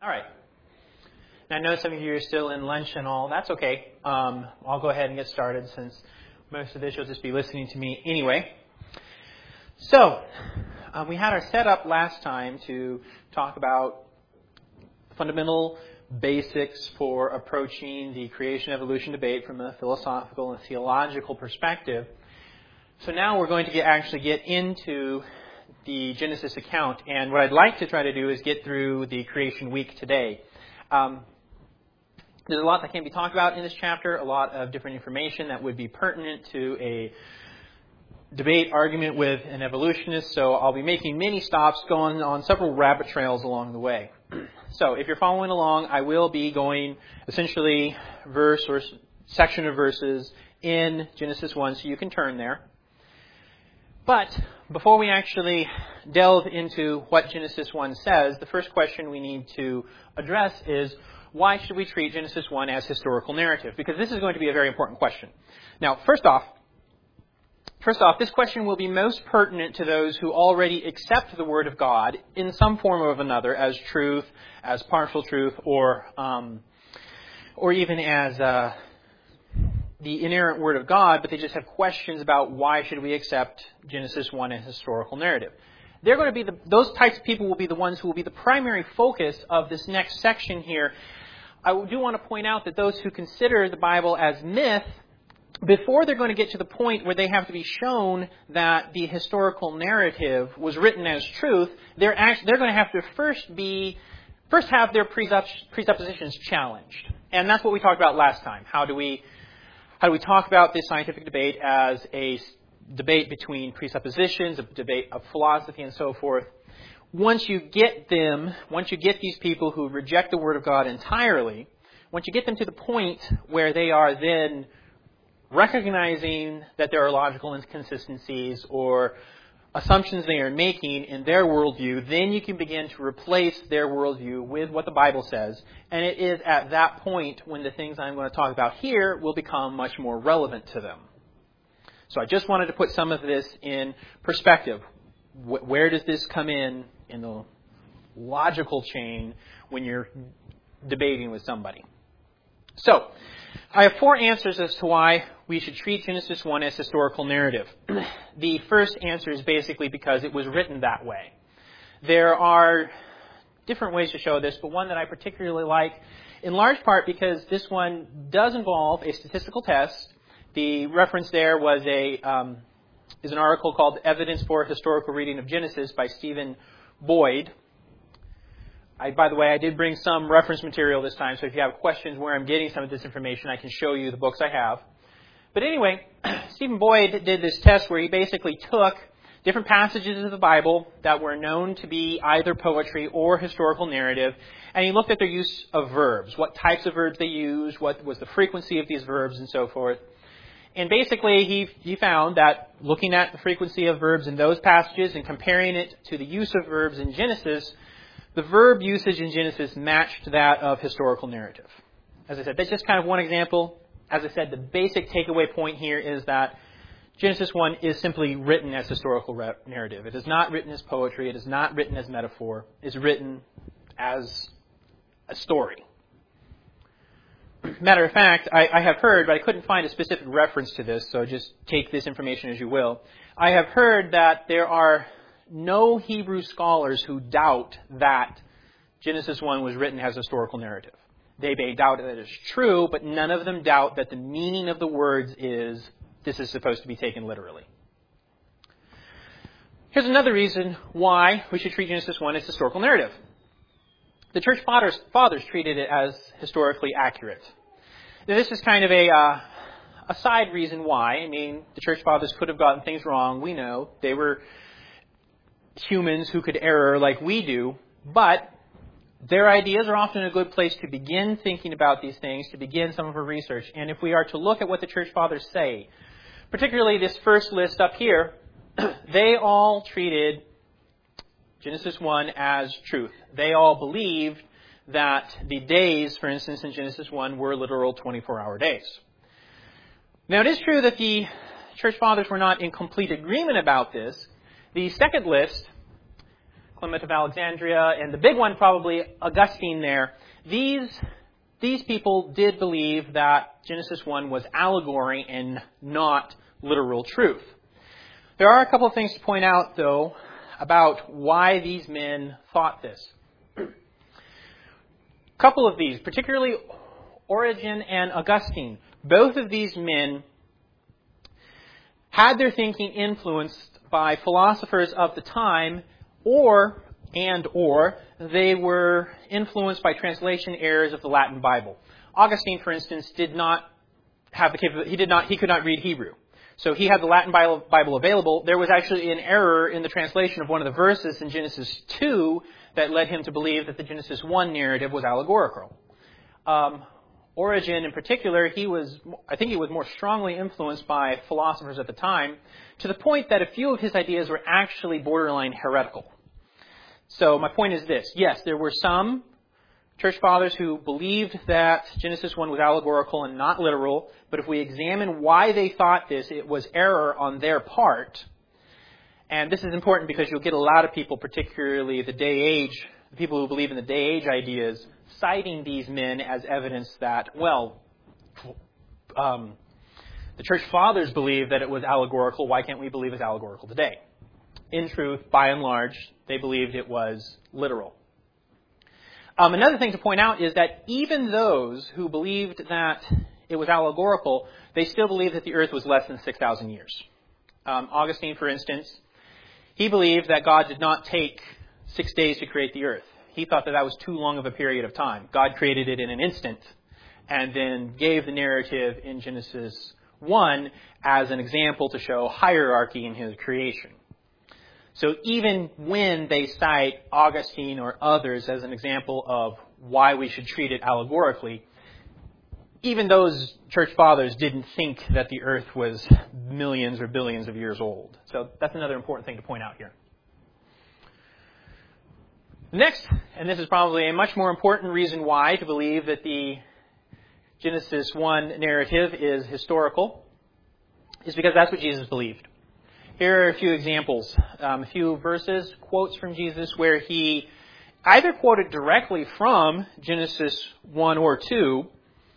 All right. Now, I know some of you are still in lunch and all. That's okay. I'll go ahead and get started since most of this you'll just be listening to me anyway. So, we had our setup last time to talk about fundamental basics for approaching the creation-evolution debate from a philosophical and theological perspective. So now we're going to actually get into the Genesis account, and what I'd like to try to do is get through the creation week today. There's a lot that can be talked about in this chapter, a lot of different information that would be pertinent to a debate argument with an evolutionist, so I'll be making many stops, going on several rabbit trails along the way. So if you're following along, I will be going essentially verse or section of verses in Genesis 1, so you can turn there. But before we actually delve into what Genesis 1 says, the first question we need to address is, why should we treat Genesis 1 as historical narrative? Because this is going to be a very important question. Now, first off, this question will be most pertinent to those who already accept the Word of God in some form or another as truth, as partial truth, or even as the inerrant Word of God, but they just have questions about why should we accept Genesis 1 as historical narrative. They're going to be those types of people will be the ones who will be the primary focus of this next section here. I do want to point out that those who consider the Bible as myth, before they're going to get to the point where they have to be shown that the historical narrative was written as truth, they're going to have to first have their presuppositions challenged. And that's what we talked about last time. How do we talk about this scientific debate as a debate between presuppositions, a debate of philosophy, and so forth? Once you get these people who reject the Word of God entirely, once you get them to the point where they are then recognizing that there are logical inconsistencies or assumptions they are making in their worldview, then you can begin to replace their worldview with what the Bible says. And it is at that point when the things I'm going to talk about here will become much more relevant to them. So I just wanted to put some of this in perspective. Where does this come in the logical chain when you're debating with somebody? So, I have 4 answers as to why we should treat Genesis 1 as historical narrative. The first answer is basically because it was written that way. There are different ways to show this, but one that I particularly like, in large part because this one does involve a statistical test. The reference there was is an article called Evidence for Historical Reading of Genesis by Stephen Boyd. By the way, I did bring some reference material this time, so if you have questions where I'm getting some of this information, I can show you the books I have. But anyway, Stephen Boyd did this test where he basically took different passages of the Bible that were known to be either poetry or historical narrative, and he looked at their use of verbs, what types of verbs they used, what was the frequency of these verbs, and so forth. And basically, he found that looking at the frequency of verbs in those passages and comparing it to the use of verbs in Genesis, the verb usage in Genesis matched that of historical narrative. As I said, that's just kind of one example. As I said, the basic takeaway point here is that Genesis 1 is simply written as historical narrative. It is not written as poetry. It is not written as metaphor. It's written as a story. Matter of fact, I have heard, but I couldn't find a specific reference to this, so just take this information as you will. I have heard that there are no Hebrew scholars who doubt that Genesis 1 was written as historical narrative. They may doubt that it's true, but none of them doubt that the meaning of the words is, this is supposed to be taken literally. Here's another reason why we should treat Genesis 1 as historical narrative. The church fathers treated it as historically accurate. Now, this is kind of a side reason why. I mean, the church fathers could have gotten things wrong. We know they were humans who could err like we do, but their ideas are often a good place to begin thinking about these things, to begin some of our research. And if we are to look at what the church fathers say, particularly this first list up here, they all treated Genesis 1 as truth. They all believed that the days, for instance, in Genesis 1 were literal 24-hour days. Now, it is true that the church fathers were not in complete agreement about this. The second list Clement of Alexandria, and the big one probably Augustine there. These people did believe that Genesis 1 was allegory and not literal truth. There are a couple of things to point out, though, about why these men thought this. A couple of these, particularly Origen and Augustine, both of these men had their thinking influenced by philosophers of the time, or they were influenced by translation errors of the Latin Bible. Augustine, for instance, did not have the capability, he could not read Hebrew. So he had the Latin Bible available. There was actually an error in the translation of one of the verses in Genesis 2 that led him to believe that the Genesis 1 narrative was allegorical. Origen, in particular, I think he was more strongly influenced by philosophers at the time, to the point that a few of his ideas were actually borderline heretical. So my point is this. Yes, there were some church fathers who believed that Genesis 1 was allegorical and not literal, but if we examine why they thought this, it was error on their part. And this is important because you'll get a lot of people, particularly the people who believe in the day-age ideas, citing these men as evidence that, the church fathers believed that it was allegorical. Why can't we believe it's allegorical today? In truth, by and large, they believed it was literal. Another thing to point out is that even those who believed that it was allegorical, they still believed that the earth was less than 6,000 years. Augustine, for instance, he believed that God did not take 6 days to create the earth. He thought that was too long of a period of time. God created it in an instant and then gave the narrative in Genesis 1 as an example to show hierarchy in his creation. So even when they cite Augustine or others as an example of why we should treat it allegorically, even those church fathers didn't think that the earth was millions or billions of years old. So that's another important thing to point out here. Next, and this is probably a much more important reason why to believe that the Genesis 1 narrative is historical, is because that's what Jesus believed. Here are a few examples, a few verses, quotes from Jesus where he either quoted directly from Genesis 1 or 2,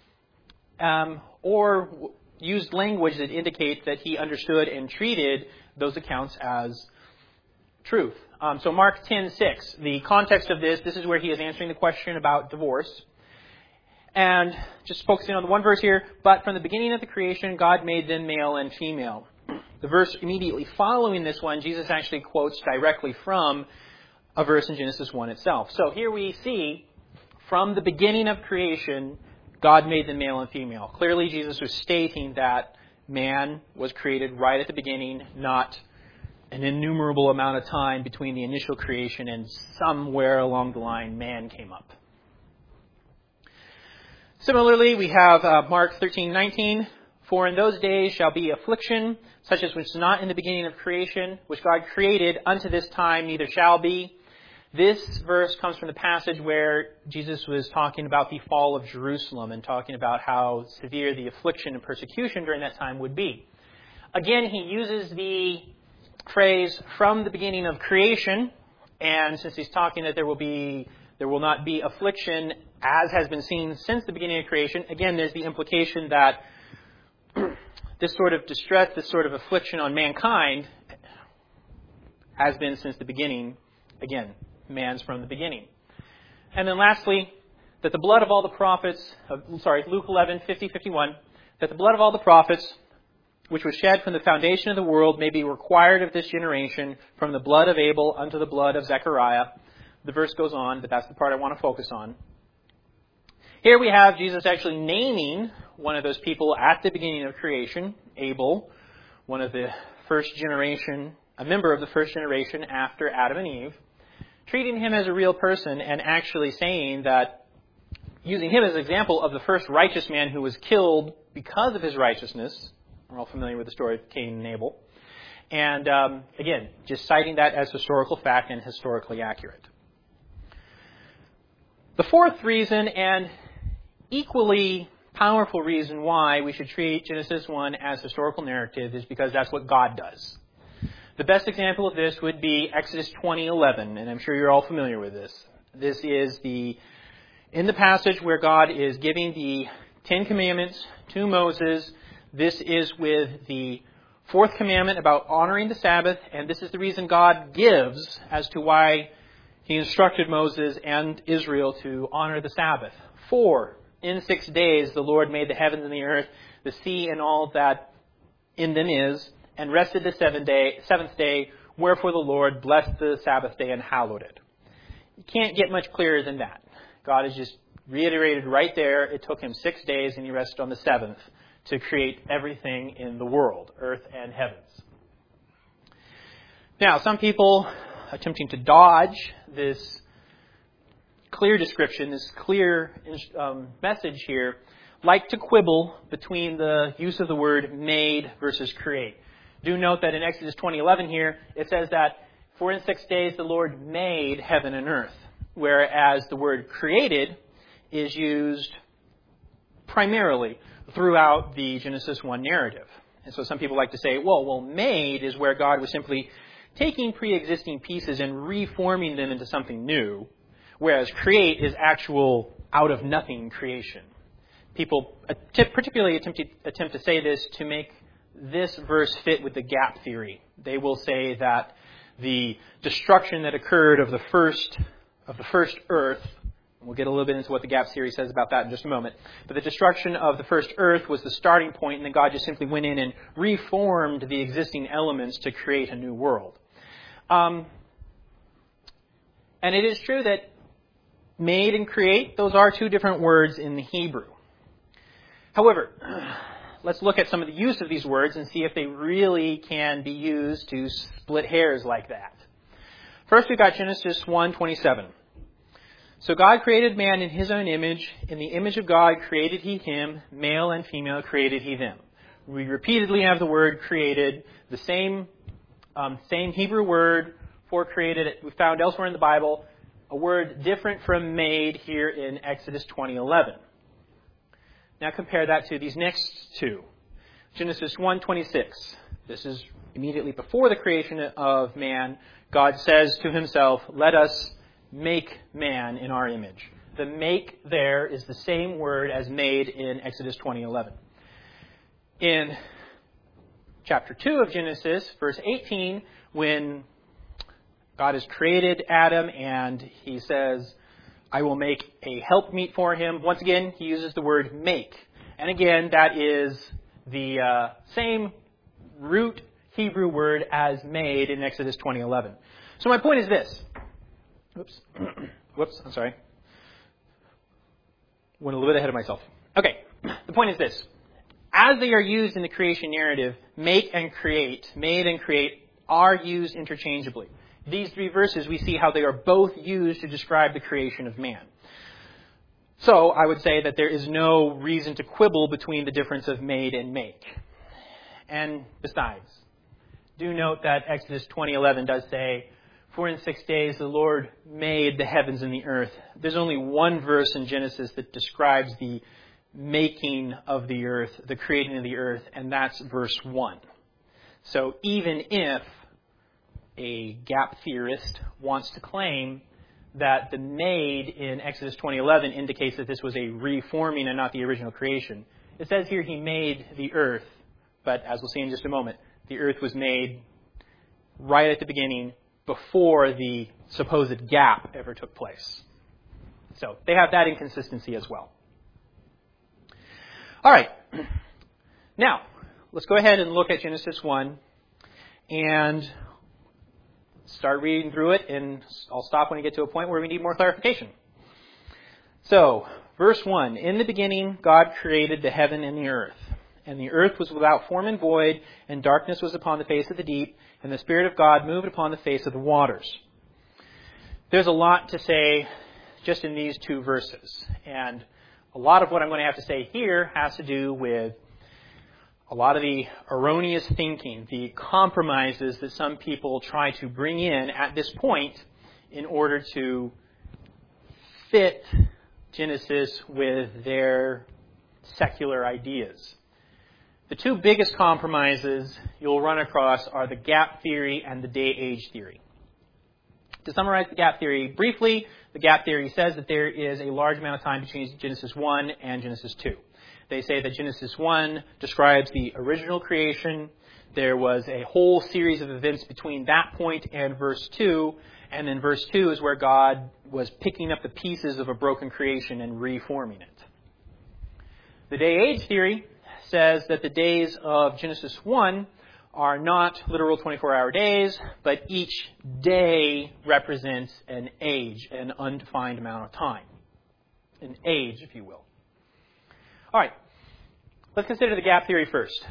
or used language that indicates that he understood and treated those accounts as truth. So Mark 10:6, the context of this is where he is answering the question about divorce. And just focusing on the one verse here, but from the beginning of the creation, God made them male and female. The verse immediately following this one, Jesus actually quotes directly from a verse in Genesis 1 itself. So here we see, from the beginning of creation, God made them male and female. Clearly, Jesus was stating that man was created right at the beginning, not an innumerable amount of time between the initial creation and somewhere along the line, man came up. Similarly, we have Mark 13:19. For in those days shall be affliction, such as was not in the beginning of creation, which God created unto this time, neither shall be. This verse comes from the passage where Jesus was talking about the fall of Jerusalem and talking about how severe the affliction and persecution during that time would be. Again, he uses the phrase from the beginning of creation, and since he's talking that there will not be affliction as has been seen since the beginning of creation, again, there's the implication that this sort of distress, this sort of affliction on mankind has been since the beginning. Again, man's from the beginning. And then lastly, that the blood of all the prophets, Luke 11:50-51, that the blood of all the prophets, which was shed from the foundation of the world, may be required of this generation, from the blood of Abel unto the blood of Zechariah. The verse goes on, but that's the part I want to focus on. Here we have Jesus actually naming one of those people at the beginning of creation, Abel, one of the first generation, a member of the first generation after Adam and Eve, treating him as a real person and actually saying that, using him as an example of the first righteous man who was killed because of his righteousness. We're all familiar with the story of Cain and Abel. And again, just citing that as historical fact and historically accurate. The fourth reason, and equally powerful reason why we should treat Genesis 1 as historical narrative, is because that's what God does. The best example of this would be Exodus 20:11, and I'm sure you're all familiar with this. This is in the passage where God is giving the Ten Commandments to Moses. This is with the fourth commandment about honoring the Sabbath, and this is the reason God gives as to why He instructed Moses and Israel to honor the Sabbath. For in 6 days the Lord made the heavens and the earth, the sea and all that in them is, and rested the seventh day, wherefore the Lord blessed the Sabbath day and hallowed it. You can't get much clearer than that. God has just reiterated right there, it took Him 6 days and He rested on the seventh to create everything in the world, earth and heavens. Now, some people attempting to dodge this clear description, this clear message here, like to quibble between the use of the word made versus create. Do note that in Exodus 20:11 here, it says that, for in 6 days the Lord made heaven and earth, whereas the word created is used primarily throughout the Genesis 1 narrative. And so some people like to say, well, made is where God was simply taking pre-existing pieces and reforming them into something new, whereas create is actual out-of-nothing creation. People particularly attempt to say this to make this verse fit with the gap theory. They will say that the destruction that occurred of the first earth, we'll get a little bit into what the gap theory says about that in just a moment, but the destruction of the first earth was the starting point, and then God just simply went in and reformed the existing elements to create a new world. And it is true that made and create, those are two different words in the Hebrew. However, let's look at some of the use of these words and see if they really can be used to split hairs like that. First, we've got Genesis 1:27. So God created man in His own image. In the image of God created He him. Male and female created He them. We repeatedly have the word created, the same Hebrew word for created we found elsewhere in the Bible, a word different from made here in Exodus 20:11. Now compare that to these next two. Genesis 1:26. This is immediately before the creation of man. God says to Himself, let us make man in our image. The make there is the same word as made in Exodus 20:11. In chapter 2 of Genesis, verse 18, when God has created Adam and He says, I will make a helpmeet for him. Once again, He uses the word make. And again, that is the same root Hebrew word as made in Exodus 20:11. So my point is this. Whoops, I'm sorry. Went a little bit ahead of myself. Okay, the point is this. As they are used in the creation narrative, make and create, made and create, are used interchangeably. These three verses, we see how they are both used to describe the creation of man. So I would say that there is no reason to quibble between the difference of made and make. And besides, do note that Exodus 20:11 does say, for in 6 days the Lord made the heavens and the earth. There's only one verse in Genesis that describes the making of the earth, the creating of the earth, and that's verse 1. So even if a gap theorist wants to claim that the made in Exodus 20:11 indicates that this was a reforming and not the original creation, it says here He made the earth, but as we'll see in just a moment, the earth was made right at the beginning before the supposed gap ever took place. So they have that inconsistency as well. All right. Now, let's go ahead and look at Genesis 1 and start reading through it, and I'll stop when we get to a point where we need more clarification. So, verse 1, in the beginning God created the heaven and the earth. And the earth was without form and void, and darkness was upon the face of the deep, and the Spirit of God moved upon the face of the waters. There's a lot to say just in these two verses. And a lot of what I'm going to have to say here has to do with a lot of the erroneous thinking, the compromises that some people try to bring in at this point in order to fit Genesis with their secular ideas. The two biggest compromises you'll run across are the gap theory and the day-age theory. To summarize the gap theory briefly, the gap theory says that there is a large amount of time between Genesis 1 and Genesis 2. They say that Genesis 1 describes the original creation. There was a whole series of events between that point and verse 2, and then verse 2 is where God was picking up the pieces of a broken creation and reforming it. The day-age theory says that the days of Genesis 1 are not literal 24-hour days, but each day represents an age, an undefined amount of time. An age, if you will. All right, let's consider the gap theory first.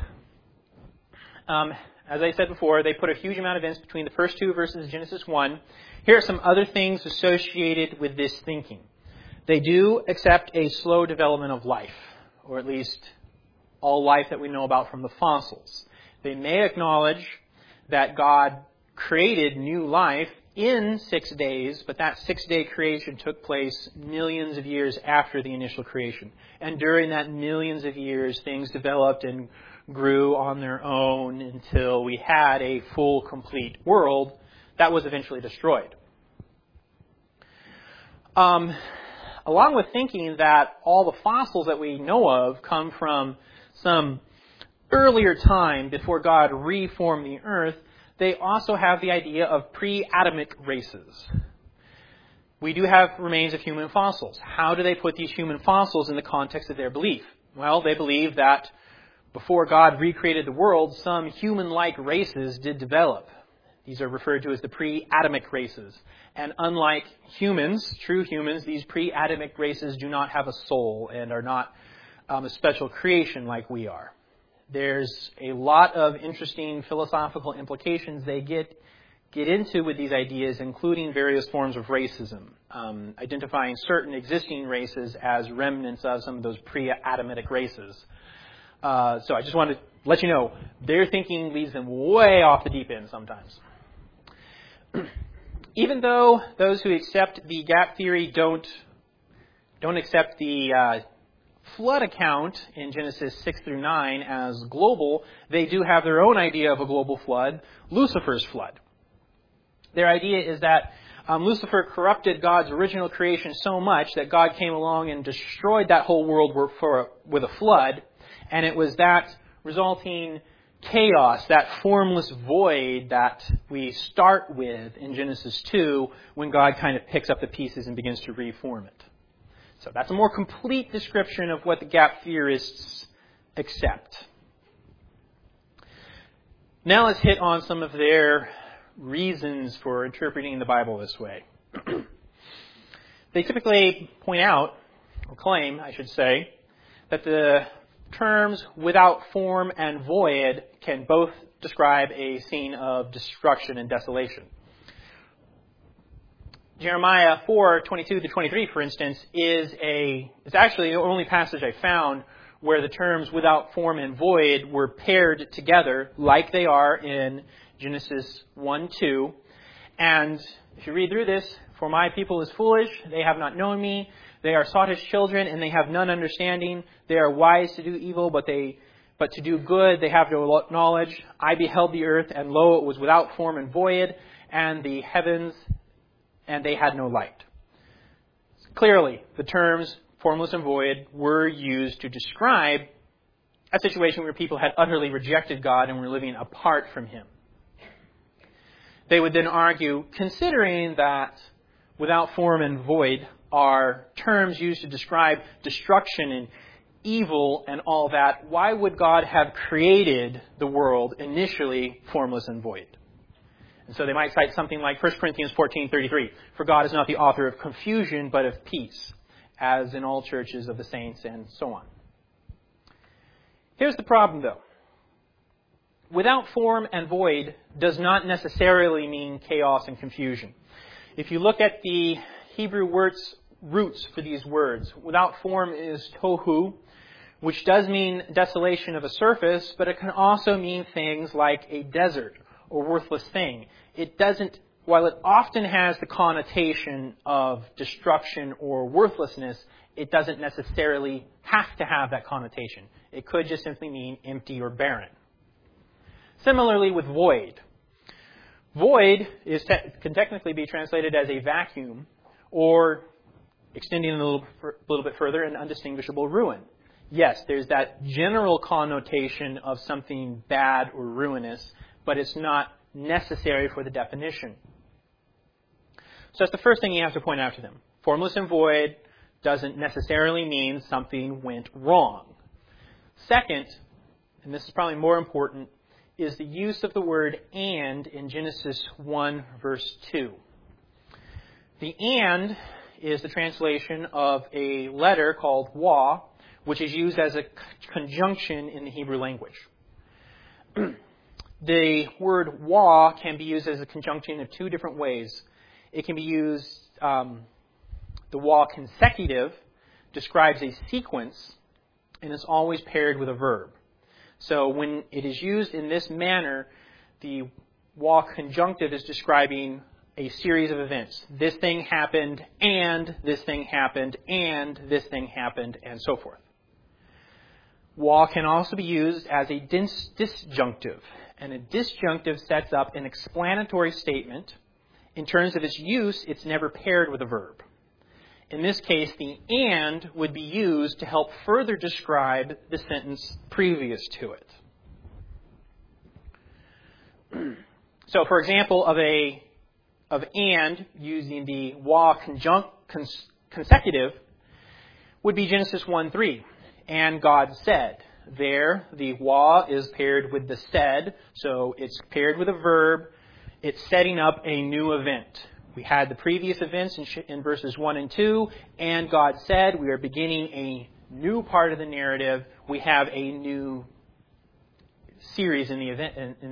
As I said before, they put a huge amount of events between the first two verses of Genesis 1. Here are some other things associated with this thinking. They do accept a slow development of life, or at least all life that we know about from the fossils. They may acknowledge that God created new life in 6 days, but that 6-day creation took place millions of years after the initial creation. And during that millions of years, things developed and grew on their own until we had a full, complete world that was eventually destroyed. Along with thinking that all the fossils that we know of come from some earlier time before God reformed the earth, they also have the idea of pre-Adamic races. We do have remains of human fossils. How do they put these human fossils in the context of their belief? Well, they believe that before God recreated the world, some human-like races did develop. These are referred to as the pre-Adamic races. And unlike humans, true humans, these pre-Adamic races do not have a soul and are not a special creation like we are. There's a lot of interesting philosophical implications they get into with these ideas, including various forms of racism, identifying certain existing races as remnants of some of those pre-Adamitic races. So I just wanted to let you know, their thinking leads them way off the deep end sometimes. Even though those who accept the gap theory don't accept the flood account in Genesis 6 through 9 as global, they do have their own idea of a global flood, Lucifer's flood. Their idea is that Lucifer corrupted God's original creation so much that God came along and destroyed that whole world with a flood, and it was that resulting chaos, that formless void that we start with in Genesis 2 when God kind of picks up the pieces and begins to reform it. So that's a more complete description of what the gap theorists accept. Now let's hit on some of their reasons for interpreting the Bible this way. They typically point out, or claim, I should say, that the terms without form and void can both describe a scene of destruction and desolation. Jeremiah 4:22-23, for instance, it's actually the only passage I found where the terms without form and void were paired together like they are in Genesis 1:2. And if you read through this, for my people is foolish, they have not known me, they are sottish children, and they have none understanding. They are wise to do evil, but to do good they have no knowledge. I beheld the earth, and lo, it was without form and void, and the heavens, and they had no light. Clearly, the terms formless and void were used to describe a situation where people had utterly rejected God and were living apart from Him. They would then argue, considering that without form and void are terms used to describe destruction and evil and all that, why would God have created the world initially formless and void? And so they might cite something like 1 Corinthians 14:33, for God is not the author of confusion, but of peace, as in all churches of the saints, and so on. Here's the problem, though. Without form and void does not necessarily mean chaos and confusion. If you look at the Hebrew roots for these words, without form is tohu, which does mean desolation of a surface, but it can also mean things like a desert or worthless thing. It doesn't while it often has the connotation of destruction or worthlessness, it doesn't necessarily have to have that connotation. It could just simply mean empty or barren. Similarly with void. Void can technically be translated as a vacuum, or extending it a little bit further, an undistinguishable ruin. Yes, there's that general connotation of something bad or ruinous, but it's not necessary for the definition. So that's the first thing you have to point out to them. Formless and void doesn't necessarily mean something went wrong. Second, and this is probably more important, is the use of the word and in Genesis 1, verse 2. The and is the translation of a letter called wa, which is used as a conjunction in the Hebrew language. The word wa can be used as a conjunction in two different ways. It can be used, the wa consecutive describes a sequence, and it's always paired with a verb. So when it is used in this manner, the wa conjunctive is describing a series of events. This thing happened, and this thing happened, and this thing happened, and so forth. Wa can also be used as a disjunctive, and a disjunctive sets up an explanatory statement. In terms of its use, it's never paired with a verb. In this case, the and would be used to help further describe the sentence previous to it. So, for example, of and using the wa consecutive would be Genesis 1:3. And God said. There, the wa is paired with the said, so it's paired with a verb. It's setting up a new event. We had the previous events in verses 1 and 2, and God said we are beginning a new part of the narrative. We have a new series in the event,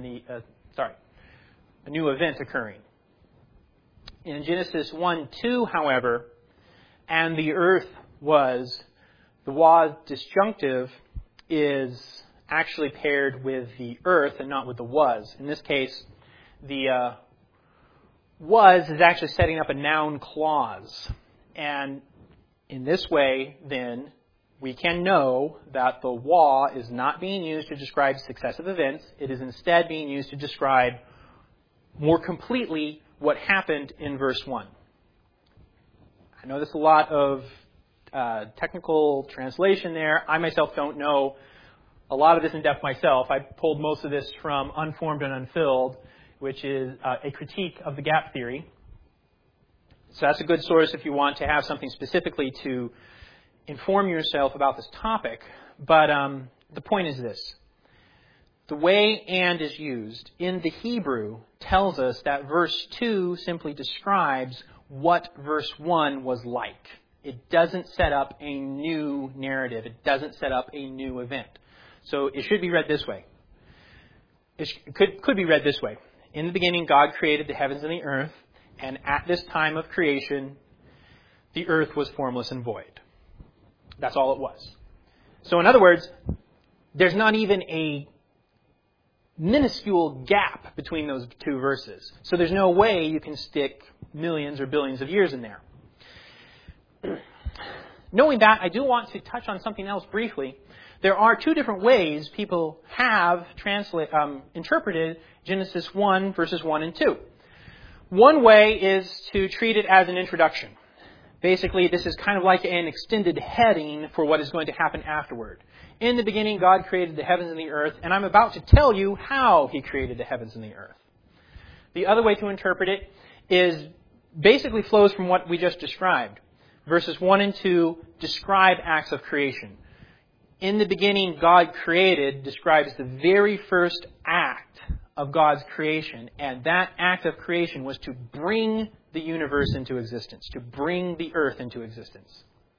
a new event occurring. In Genesis 1:2, however, and the earth was, the wa disjunctive is actually paired with the earth and not with the was. In this case, the was is actually setting up a noun clause. And in this way, then, we can know that the wa is not being used to describe successive events. It is instead being used to describe more completely what happened in verse 1. I know there's a lot of technical translation there. I myself don't know a lot of this in depth myself. I pulled most of this from Unformed and Unfilled, which is a critique of the gap theory. So that's a good source if you want to have something specifically to inform yourself about this topic. But the point is this. The way and is used in the Hebrew tells us that verse 2 simply describes what verse 1 was like. It doesn't set up a new narrative. It doesn't set up a new event. So it should be read this way. It could be read this way. In the beginning, God created the heavens and the earth, and at this time of creation, the earth was formless and void. That's all it was. So in other words, there's not even a minuscule gap between those two verses. So there's no way you can stick millions or billions of years in there. Knowing that, I do want to touch on something else briefly. There are two different ways people have interpreted Genesis 1, verses 1 and 2. One way is to treat it as an introduction. Basically, this is kind of like an extended heading for what is going to happen afterward. In the beginning, God created the heavens and the earth, and I'm about to tell you how He created the heavens and the earth. The other way to interpret it is basically flows from what we just described. Verses 1 and 2 describe acts of creation. In the beginning, God created describes the very first act of God's creation. And that act of creation was to bring the universe into existence, to bring the earth into existence.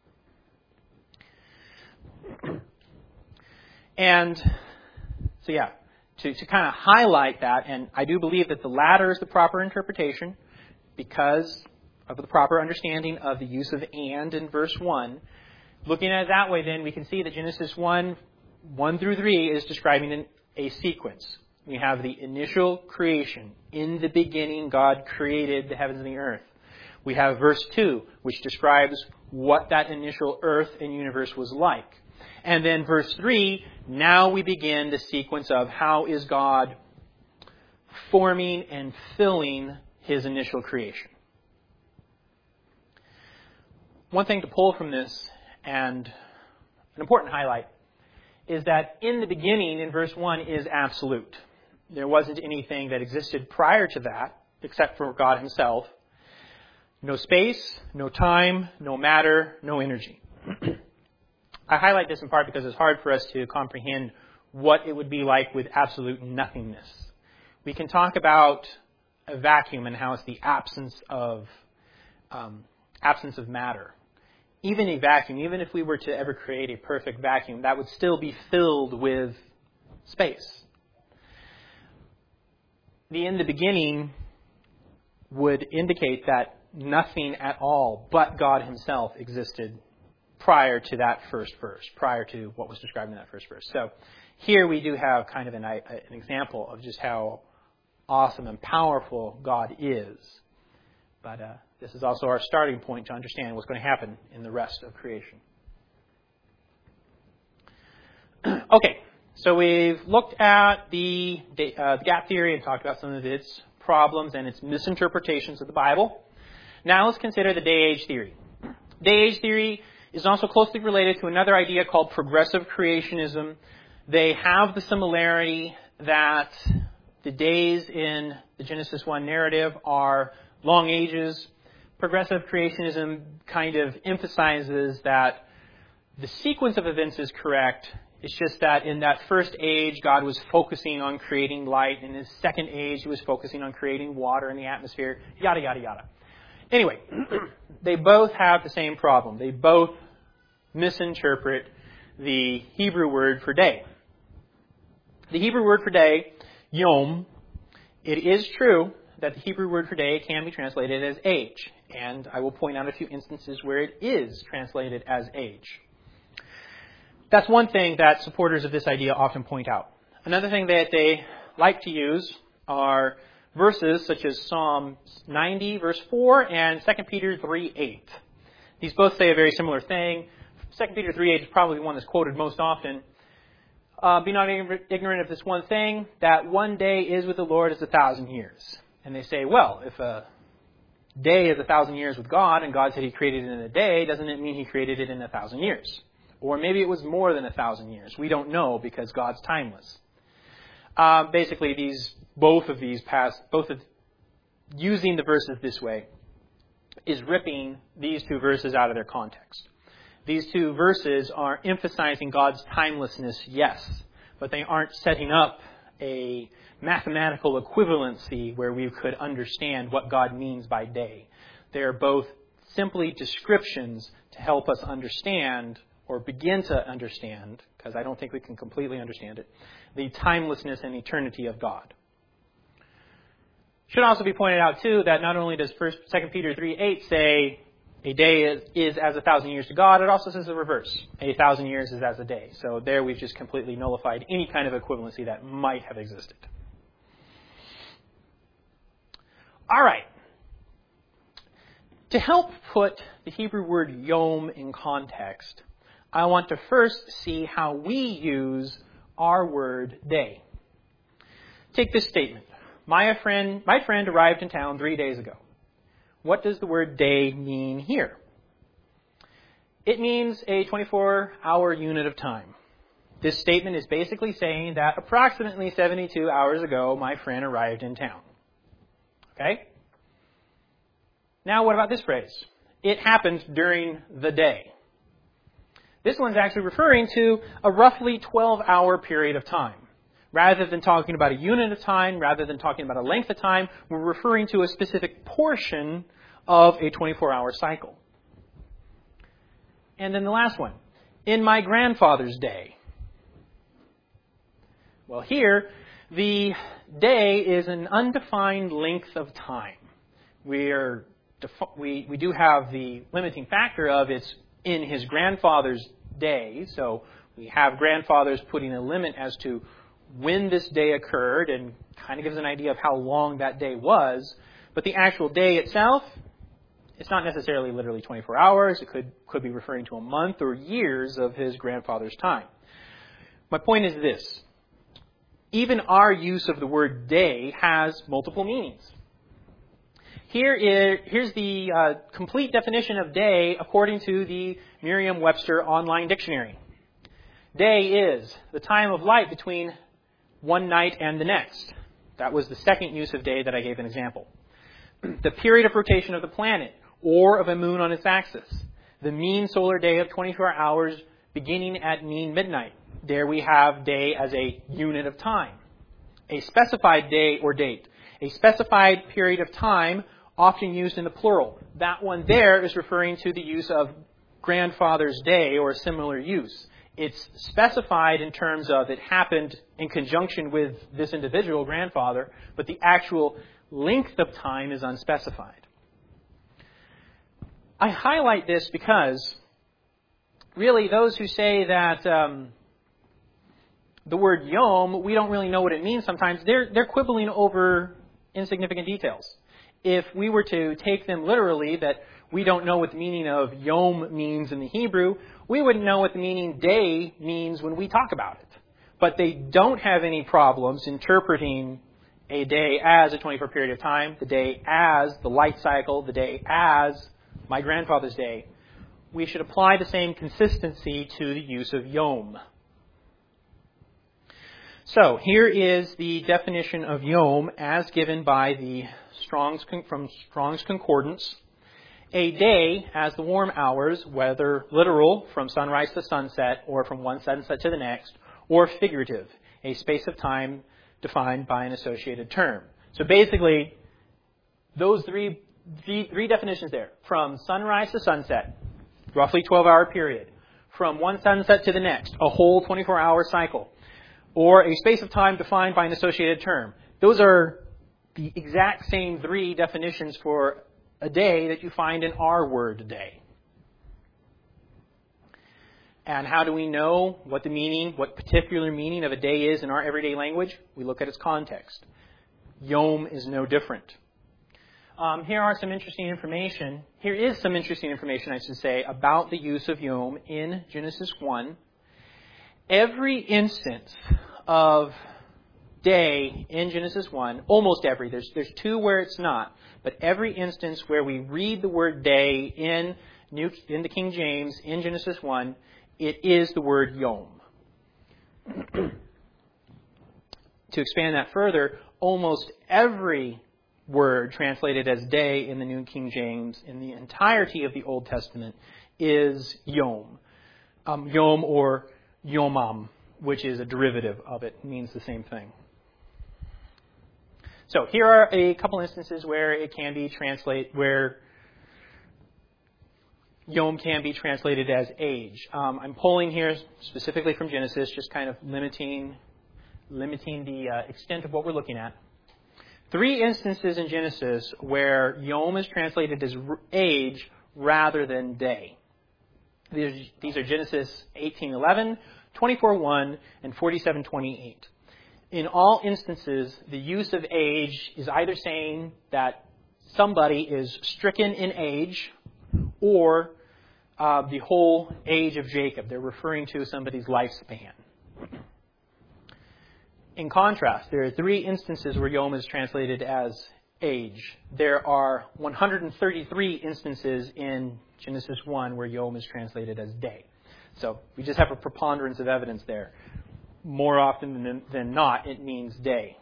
And so, to kind of highlight that, and I do believe that the latter is the proper interpretation because of the proper understanding of the use of and in verse 1. Looking at it that way, then, we can see that Genesis 1 through 3 is describing a sequence. We have the initial creation. In the beginning, God created the heavens and the earth. We have verse 2, which describes what that initial earth and universe was like. And then verse 3, now we begin the sequence of how is God forming and filling his initial creation. One thing to pull from this, and an important highlight, is that in the beginning, in verse 1, is absolute. There wasn't anything that existed prior to that, except for God himself. No space, no time, no matter, no energy. I highlight this in part because it's hard for us to comprehend what it would be like with absolute nothingness. We can talk about a vacuum and how it's the absence of matter. Even a vacuum, even if we were to ever create a perfect vacuum, that would still be filled with space. The in the beginning would indicate that nothing at all but God himself existed prior to that first verse, prior to what was described in that first verse. So here we do have kind of an example of just how awesome and powerful God is. But this is also our starting point to understand what's going to happen in the rest of creation. Okay, so we've looked at the gap theory and talked about some of its problems and its misinterpretations of the Bible. Now let's consider the day-age theory. Day-age theory is also closely related to another idea called progressive creationism. They have the similarity that the days in the Genesis 1 narrative are long ages. Progressive creationism kind of emphasizes that the sequence of events is correct. It's just that in that first age, God was focusing on creating light. In his second age, he was focusing on creating water in the atmosphere, yada, yada, yada. Anyway, they both have the same problem. They both misinterpret the Hebrew word for day. The Hebrew word for day, yom, it is true that the Hebrew word for day can be translated as age. And I will point out a few instances where it is translated as age. That's one thing that supporters of this idea often point out. Another thing that they like to use are verses such as Psalm 90, verse 4, and 2 Peter 3:8. These both say a very similar thing. 2 Peter 3:8 is probably the one that's quoted most often. Be not ignorant of this one thing, that one day is with the Lord as 1,000 years. And they say, well, if a day is 1,000 years with God, and God said he created it in a day, doesn't it mean he created it in 1,000 years? Or maybe it was more than 1,000 years. We don't know because God's timeless. Basically, using the verses this way is ripping these two verses out of their context. These two verses are emphasizing God's timelessness, yes, but they aren't setting up a mathematical equivalency where we could understand what God means by day. They are both simply descriptions to help us understand or begin to understand, because I don't think we can completely understand it, the timelessness and eternity of God. Should also be pointed out, too, that not only does 2 Peter 3:8 say a day is as 1,000 years to God, it also says the reverse. 1,000 years is as a day. So there we've just completely nullified any kind of equivalency that might have existed. All right. To help put the Hebrew word yom in context, I want to first see how we use our word day. Take this statement. My friend arrived in town 3 days ago. What does the word day mean here? It means a 24-hour unit of time. This statement is basically saying that approximately 72 hours ago, my friend arrived in town. Okay? Now, what about this phrase? It happened during the day. This one's actually referring to a roughly 12-hour period of time. Rather than talking about a unit of time, rather than talking about a length of time, we're referring to a specific portion of a 24-hour cycle. And then the last one, in my grandfather's day. Well, here, the day is an undefined length of time. We do have the limiting factor of it's in his grandfather's day, so we have grandfathers putting a limit as to when this day occurred and kind of gives an idea of how long that day was. But the actual day itself, it's not necessarily literally 24 hours. It could be referring to a month or years of his grandfather's time. My point is this. Even our use of the word day has multiple meanings. Here's the complete definition of day according to the Merriam-Webster Online Dictionary. Day is the time of light between one night and the next. That was the second use of day that I gave an example. The period of rotation of the planet or of a moon on its axis. The mean solar day of 24 hours beginning at mean midnight. There we have day as a unit of time. A specified day or date. A specified period of time, often used in the plural. That one there is referring to the use of grandfather's day or a similar use. It's specified in terms of it happened in conjunction with this individual grandfather, but the actual length of time is unspecified. I highlight this because really those who say that the word yom, we don't really know what it means sometimes, they're quibbling over insignificant details. If we were to take them literally, that we don't know what the meaning of yom means in the Hebrew, we wouldn't know what the meaning day means when we talk about it. But they don't have any problems interpreting a day as a 24 period of time, the day as the light cycle, the day as my grandfather's day. We should apply the same consistency to the use of yom. So here is the definition of yom as given by the from Strong's Concordance. A day as the warm hours, whether literal from sunrise to sunset or from one sunset to the next, or figurative, a space of time defined by an associated term. So basically, those three definitions there. From sunrise to sunset, roughly 12-hour period. From one sunset to the next, a whole 24-hour cycle. Or a space of time defined by an associated term. Those are the exact same three definitions for a day that you find in our word day. And how do we know what particular meaning of a day is in our everyday language? We look at its context. Yom is no different. Here is some interesting information, I should say, about the use of yom in Genesis 1. Every instance of day in Genesis 1, almost every, there's two where it's not, but every instance where we read the word day in the King James in Genesis 1, it is the word yom. To expand that further, almost every word translated as day in the New King James in the entirety of the Old Testament is yom. Yom or yomam, which is a derivative of it, means the same thing. So here are a couple instances where it can be where yom can be translated as age. I'm pulling here specifically from Genesis, just kind of limiting the extent of what we're looking at. 3 instances in Genesis where yom is translated as age rather than day. These are Genesis 18:11, 24:1, and 47:28. In all instances, the use of age is either saying that somebody is stricken in age or the whole age of Jacob. They're referring to somebody's lifespan. In contrast, there are 3 instances where yom is translated as age. There are 133 instances in Genesis 1 where yom is translated as day. So we just have a preponderance of evidence there. More often than not, it means day.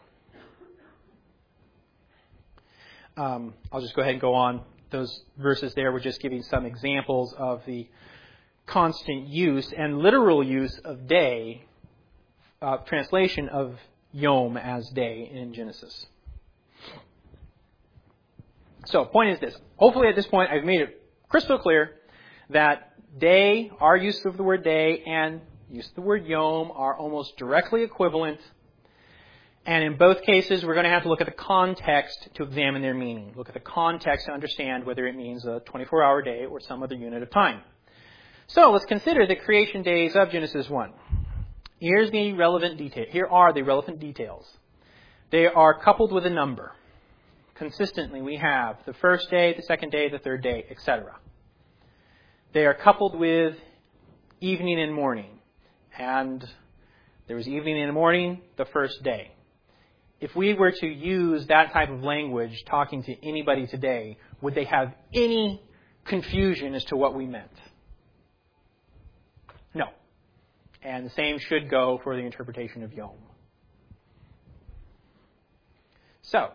I'll just go ahead and go on. Those verses there were just giving some examples of the constant use and literal use of day, translation of yom as day in Genesis. So, point is this. Hopefully at this point I've made it crystal clear that day, our use of the word day, and use of the word yom are almost directly equivalent. And in both cases, we're going to have to look at the context to examine their meaning. Look at the context to understand whether it means a 24-hour day or some other unit of time. So let's consider the creation days of Genesis 1. Here are the relevant details. They are coupled with a number. Consistently, we have the first day, the second day, the third day, etc. They are coupled with evening and morning. And there was evening and morning the first day. If we were to use that type of language talking to anybody today, would they have any confusion as to what we meant? No. And the same should go for the interpretation of Yom. So,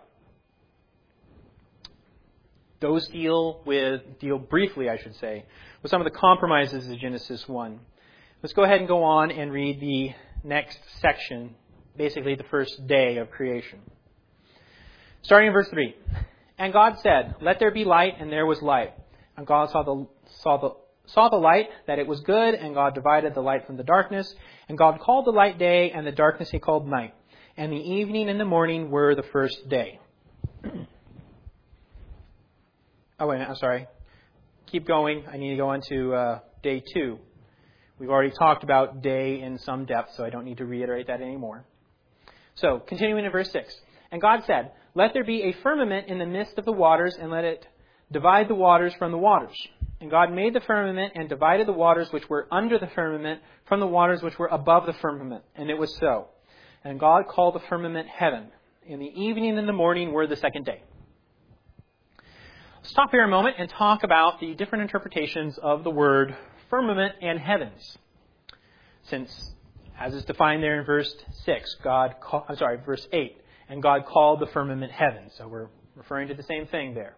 those deal briefly, with some of the compromises of Genesis 1. Let's go ahead and go on and read the next section, basically the first day of creation. Starting in verse 3. And God said, "Let there be light," and there was light. And God saw the light, that it was good, and God divided the light from the darkness. And God called the light day, and the darkness he called night. And the evening and the morning were the first day. Oh, wait a minute, I'm sorry. Keep going. I need to go on to day 2. We've already talked about day in some depth, so I don't need to reiterate that anymore. So, continuing in verse 6. And God said, "Let there be a firmament in the midst of the waters, and let it divide the waters from the waters." And God made the firmament and divided the waters which were under the firmament from the waters which were above the firmament. And it was so. And God called the firmament heaven. And the evening and the morning were the second day. Stop here a moment and talk about the different interpretations of the word firmament and heavens. Since, as is defined there in verse 8, and God called the firmament heaven. So we're referring to the same thing there.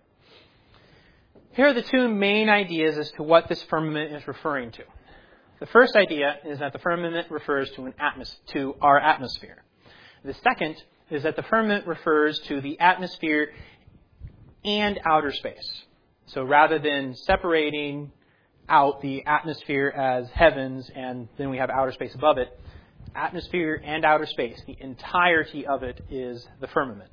Here are the two main ideas as to what this firmament is referring to. The first idea is that the firmament refers to our atmosphere. The second is that the firmament refers to the atmosphere and outer space. So rather than separating out the atmosphere as heavens and then we have outer space above it, atmosphere and outer space, the entirety of it is the firmament.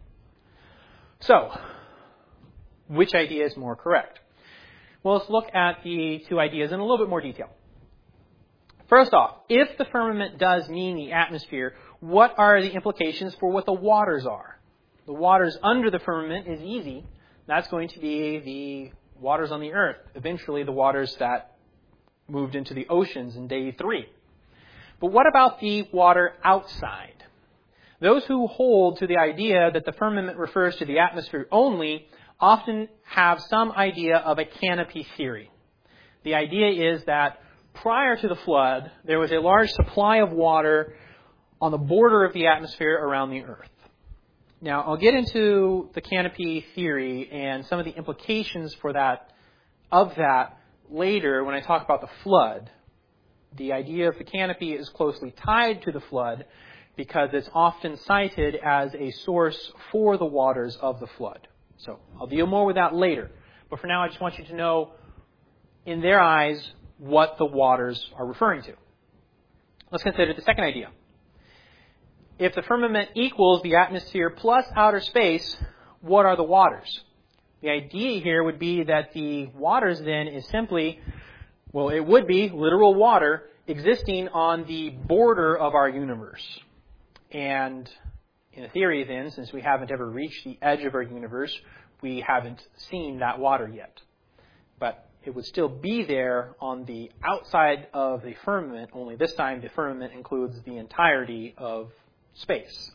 So, which idea is more correct? Well, let's look at the two ideas in a little bit more detail. First off, if the firmament does mean the atmosphere, what are the implications for what the waters are? The waters under the firmament is easy. That's going to be the waters on the earth. Eventually, the waters that moved into the oceans in day 3. But what about the water outside? Those who hold to the idea that the firmament refers to the atmosphere only often have some idea of a canopy theory. The idea is that prior to the flood, there was a large supply of water on the border of the atmosphere around the earth. Now, I'll get into the canopy theory and some of the implications for that later when I talk about the flood. The idea of the canopy is closely tied to the flood because it's often cited as a source for the waters of the flood. So I'll deal more with that later. But for now, I just want you to know, in their eyes, what the waters are referring to. Let's consider the second idea. If the firmament equals the atmosphere plus outer space, what are the waters? The idea here would be that the waters then is simply, well, it would be literal water existing on the border of our universe. And in theory then, since we haven't ever reached the edge of our universe, we haven't seen that water yet. But it would still be there on the outside of the firmament, only this time the firmament includes the entirety of space.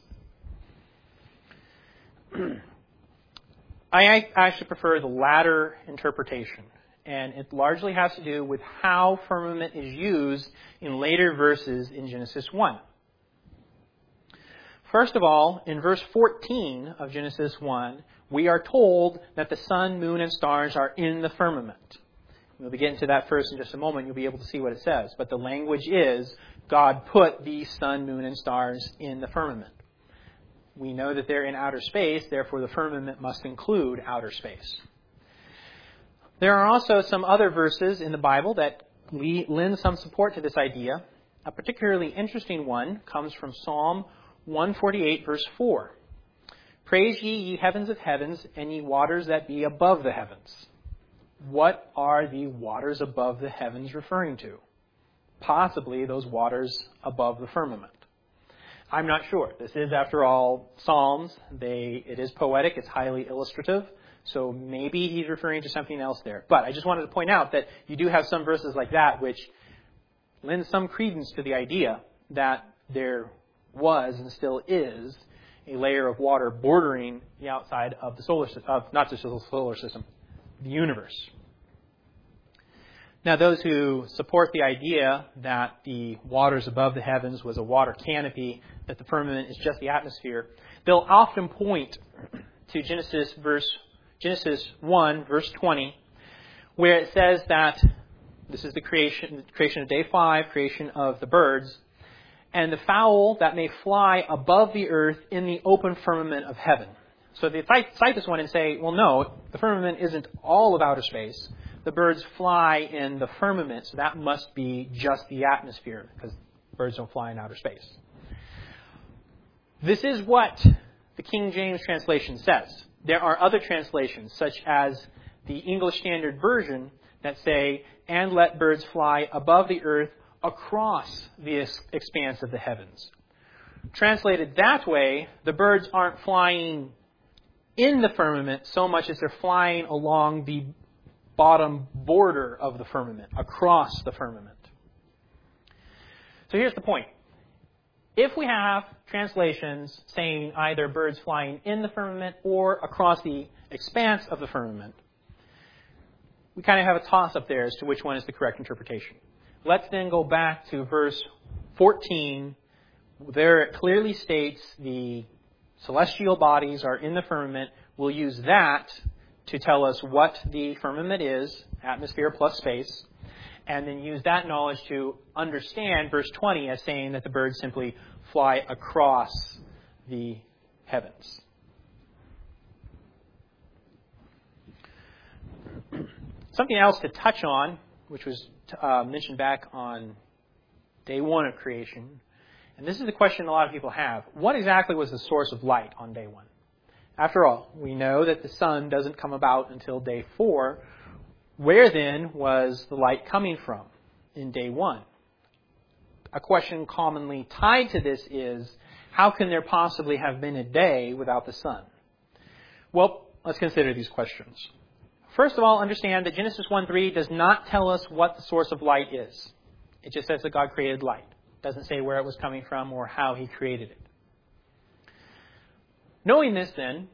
I actually prefer the latter interpretation, and it largely has to do with how firmament is used in later verses in Genesis 1. First of all, in verse 14 of Genesis 1, we are told that the sun, moon, and stars are in the firmament. We'll be getting to that first in just a moment. You'll be able to see what it says. But the language is, God put the sun, moon, and stars in the firmament. We know that they're in outer space, therefore the firmament must include outer space. There are also some other verses in the Bible that lend some support to this idea. A particularly interesting one comes from Psalm 148, verse 4. Praise ye heavens of heavens, and ye waters that be above the heavens. What are the waters above the heavens referring to? possibly those waters above the firmament. I'm not sure. This is, after all, Psalms. It is poetic. It's highly illustrative. So maybe he's referring to something else there. But I just wanted to point out that you do have some verses like that which lend some credence to the idea that there was and still is a layer of water bordering the outside of the solar system, not just the solar system, the universe. Now, those who support the idea that the waters above the heavens was a water canopy, that the firmament is just the atmosphere, they'll often point to Genesis 1, verse 20, where it says that this is the creation of day 5, creation of the birds, and the fowl that may fly above the earth in the open firmament of heaven. So they cite this one and say, well, no, the firmament isn't all of outer space. The birds fly in the firmament, so that must be just the atmosphere, because birds don't fly in outer space. This is what the King James translation says. There are other translations, such as the English Standard Version, that say, and let birds fly above the earth across the expanse of the heavens. Translated that way, the birds aren't flying in the firmament so much as they're flying along the bottom border of the firmament, across the firmament. So here's the point. If we have translations saying either birds flying in the firmament or across the expanse of the firmament, we kind of have a toss-up there as to which one is the correct interpretation. Let's then go back to verse 14. There it clearly states the celestial bodies are in the firmament. We'll use that to tell us what the firmament is, atmosphere plus space, and then use that knowledge to understand verse 20 as saying that the birds simply fly across the heavens. Something else to touch on, which was mentioned back on day 1 of creation, and this is the question a lot of people have. What exactly was the source of light on day 1? After all, we know that the sun doesn't come about until day 4. Where then was the light coming from in day 1? A question commonly tied to this is, how can there possibly have been a day without the sun? Well, let's consider these questions. First of all, understand that Genesis 1:3 does not tell us what the source of light is. It just says that God created light. It doesn't say where it was coming from or how he created it. Knowing this, then,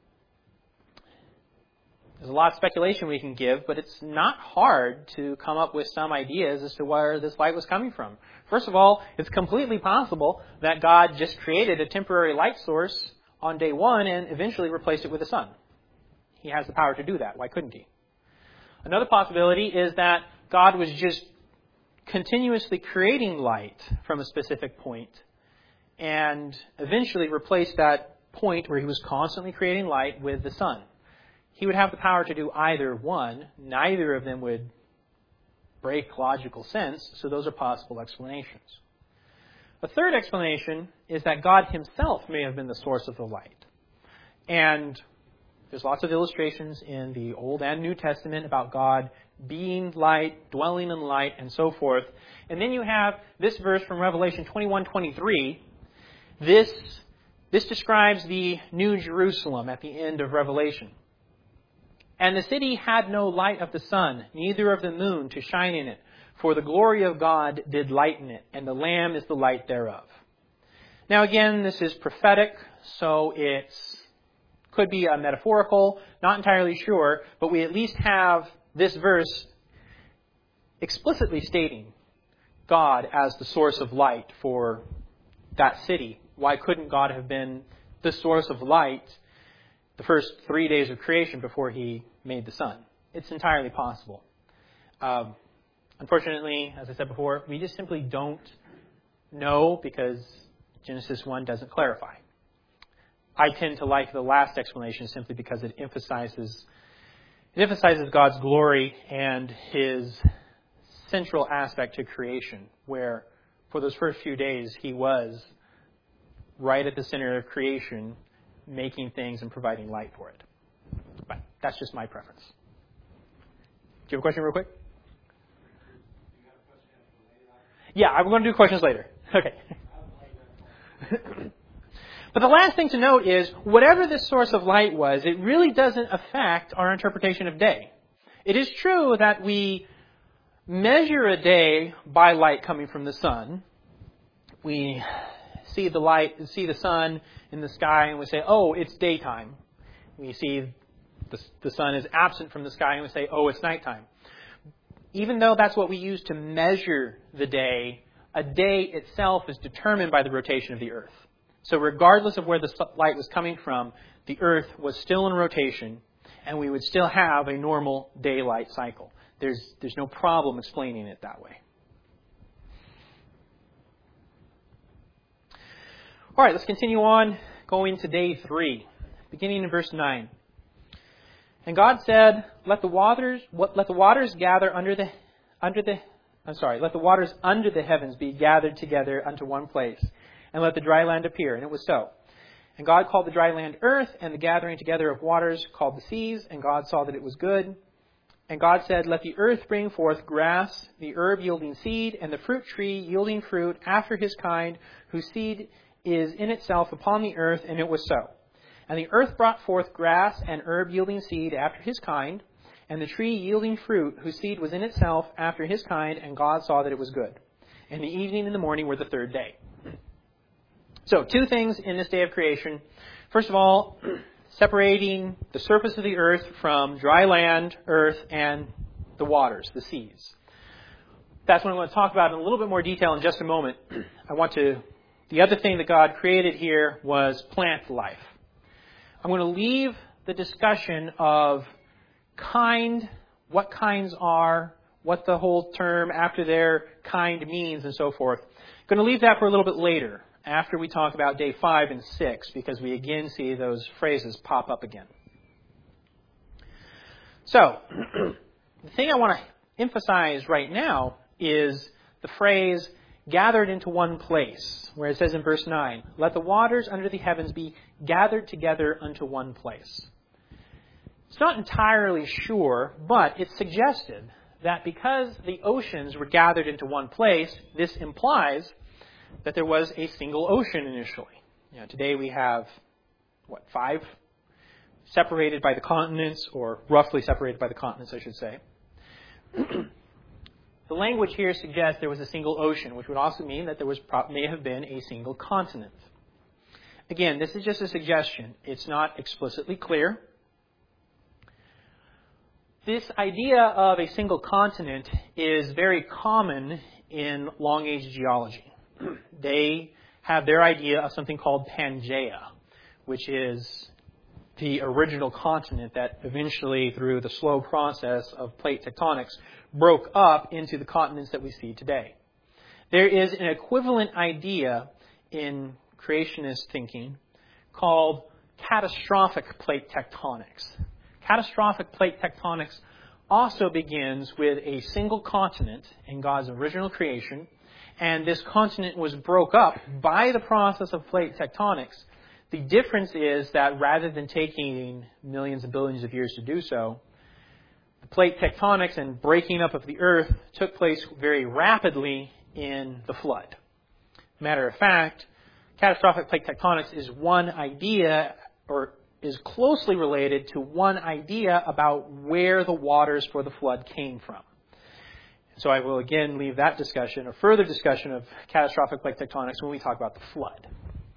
there's a lot of speculation we can give, but it's not hard to come up with some ideas as to where this light was coming from. First of all, it's completely possible that God just created a temporary light source on day 1 and eventually replaced it with the sun. He has the power to do that. Why couldn't he? Another possibility is that God was just continuously creating light from a specific point and eventually replaced that point where he was constantly creating light with the sun. He would have the power to do either one. Neither of them would break logical sense, so those are possible explanations. A third explanation is that God himself may have been the source of the light. And there's lots of illustrations in the Old and New Testament about God being light, dwelling in light, and so forth. And then you have this verse from Revelation 21:23. This describes the New Jerusalem at the end of Revelation. And the city had no light of the sun, neither of the moon to shine in it, for the glory of God did lighten it, and the Lamb is the light thereof. Now again, this is prophetic, so it could be a metaphorical, not entirely sure, but we at least have this verse explicitly stating God as the source of light for that city. Why couldn't God have been the source of light the first 3 days of creation before he made the sun? It's entirely possible. Unfortunately, as I said before, we just simply don't know because Genesis 1 doesn't clarify. I tend to like the last explanation simply because it emphasizes God's glory and his central aspect to creation, where for those first few days he was right at the center of creation, making things and providing light for it. But that's just my preference. Do you have a question real quick? Yeah, I'm going to do questions later. Okay. But the last thing to note is, whatever this source of light was, it really doesn't affect our interpretation of day. It is true that we measure a day by light coming from the sun. We see the sun in the sky, and we say, oh, it's daytime. We see the sun is absent from the sky, and we say, oh, it's nighttime. Even though that's what we use to measure the day, a day itself is determined by the rotation of the earth. So regardless of where the light was coming from, the earth was still in rotation, and we would still have a normal daylight cycle. There's no problem explaining it that way. All right, let's continue on, going to day 3, beginning in verse 9. And God said, let the waters gather let the waters under the heavens be gathered together unto one place, and let the dry land appear. And it was so. And God called the dry land earth, and the gathering together of waters called the seas. And God saw that it was good. And God said, let the earth bring forth grass, the herb yielding seed, and the fruit tree yielding fruit after his kind, whose seed is in itself upon the earth. And it was so. And the earth brought forth grass and herb yielding seed after his kind, and the tree yielding fruit, whose seed was in itself after his kind, and God saw that it was good. And the evening and the morning were the third day. So, 2 things in this day of creation. First of all, separating the surface of the earth from dry land, earth, and the waters, the seas. That's what I'm going to talk about in a little bit more detail in just a moment. The other thing that God created here was plant life. I'm going to leave the discussion of what kinds are, what the whole term after their kind means, and so forth. I'm going to leave that for a little bit later, after we talk about day 5 and 6, because we again see those phrases pop up again. So, the thing I want to emphasize right now is the phrase gathered into one place, where it says in verse 9, let the waters under the heavens be gathered together unto one place. It's not entirely sure, but it's suggested that because the oceans were gathered into one place, this implies that there was a single ocean initially. Today we have, 5? Separated by the continents, or roughly separated by the continents, I should say. The language here suggests there was a single ocean, which would also mean that there may have been a single continent. Again, this is just a suggestion. It's not explicitly clear. This idea of a single continent is very common in Long Age geology. They have their idea of something called Pangaea, which is the original continent that eventually, through the slow process of plate tectonics, broke up into the continents that we see today. There is an equivalent idea in creationist thinking called catastrophic plate tectonics. Catastrophic plate tectonics also begins with a single continent in God's original creation, and this continent was broke up by the process of plate tectonics. The difference is that rather than taking millions and billions of years to do so, the plate tectonics and breaking up of the earth took place very rapidly in the flood. Matter of fact, catastrophic plate tectonics is one idea, or is closely related to one idea about where the waters for the flood came from. So I will again leave that discussion, or further discussion of catastrophic plate tectonics, when we talk about the flood.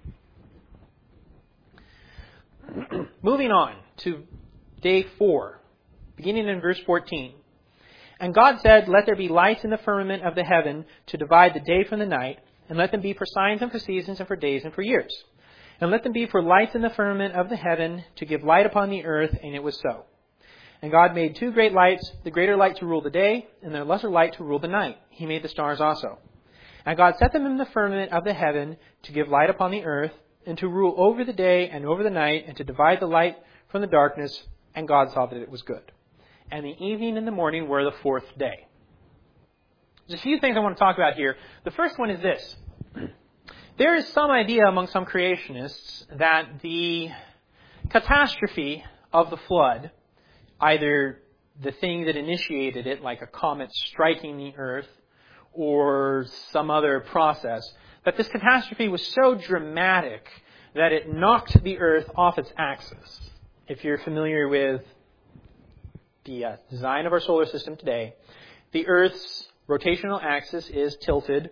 Moving on to day 4, beginning in verse 14. And God said, let there be lights in the firmament of the heaven to divide the day from the night, and let them be for signs and for seasons and for days and for years. And let them be for lights in the firmament of the heaven to give light upon the earth, and it was so. And God made 2 great lights, the greater light to rule the day, and the lesser light to rule the night. He made the stars also. And God set them in the firmament of the heaven to give light upon the earth, and to rule over the day and over the night, and to divide the light from the darkness. And God saw that it was good. And the evening and the morning were the 4th day. There's a few things I want to talk about here. The first one is this. There is some idea among some creationists that the catastrophe of the flood, either the thing that initiated it, like a comet striking the earth, or some other process, that this catastrophe was so dramatic that it knocked the Earth off its axis. If you're familiar with the design of our solar system today, the Earth's rotational axis is tilted.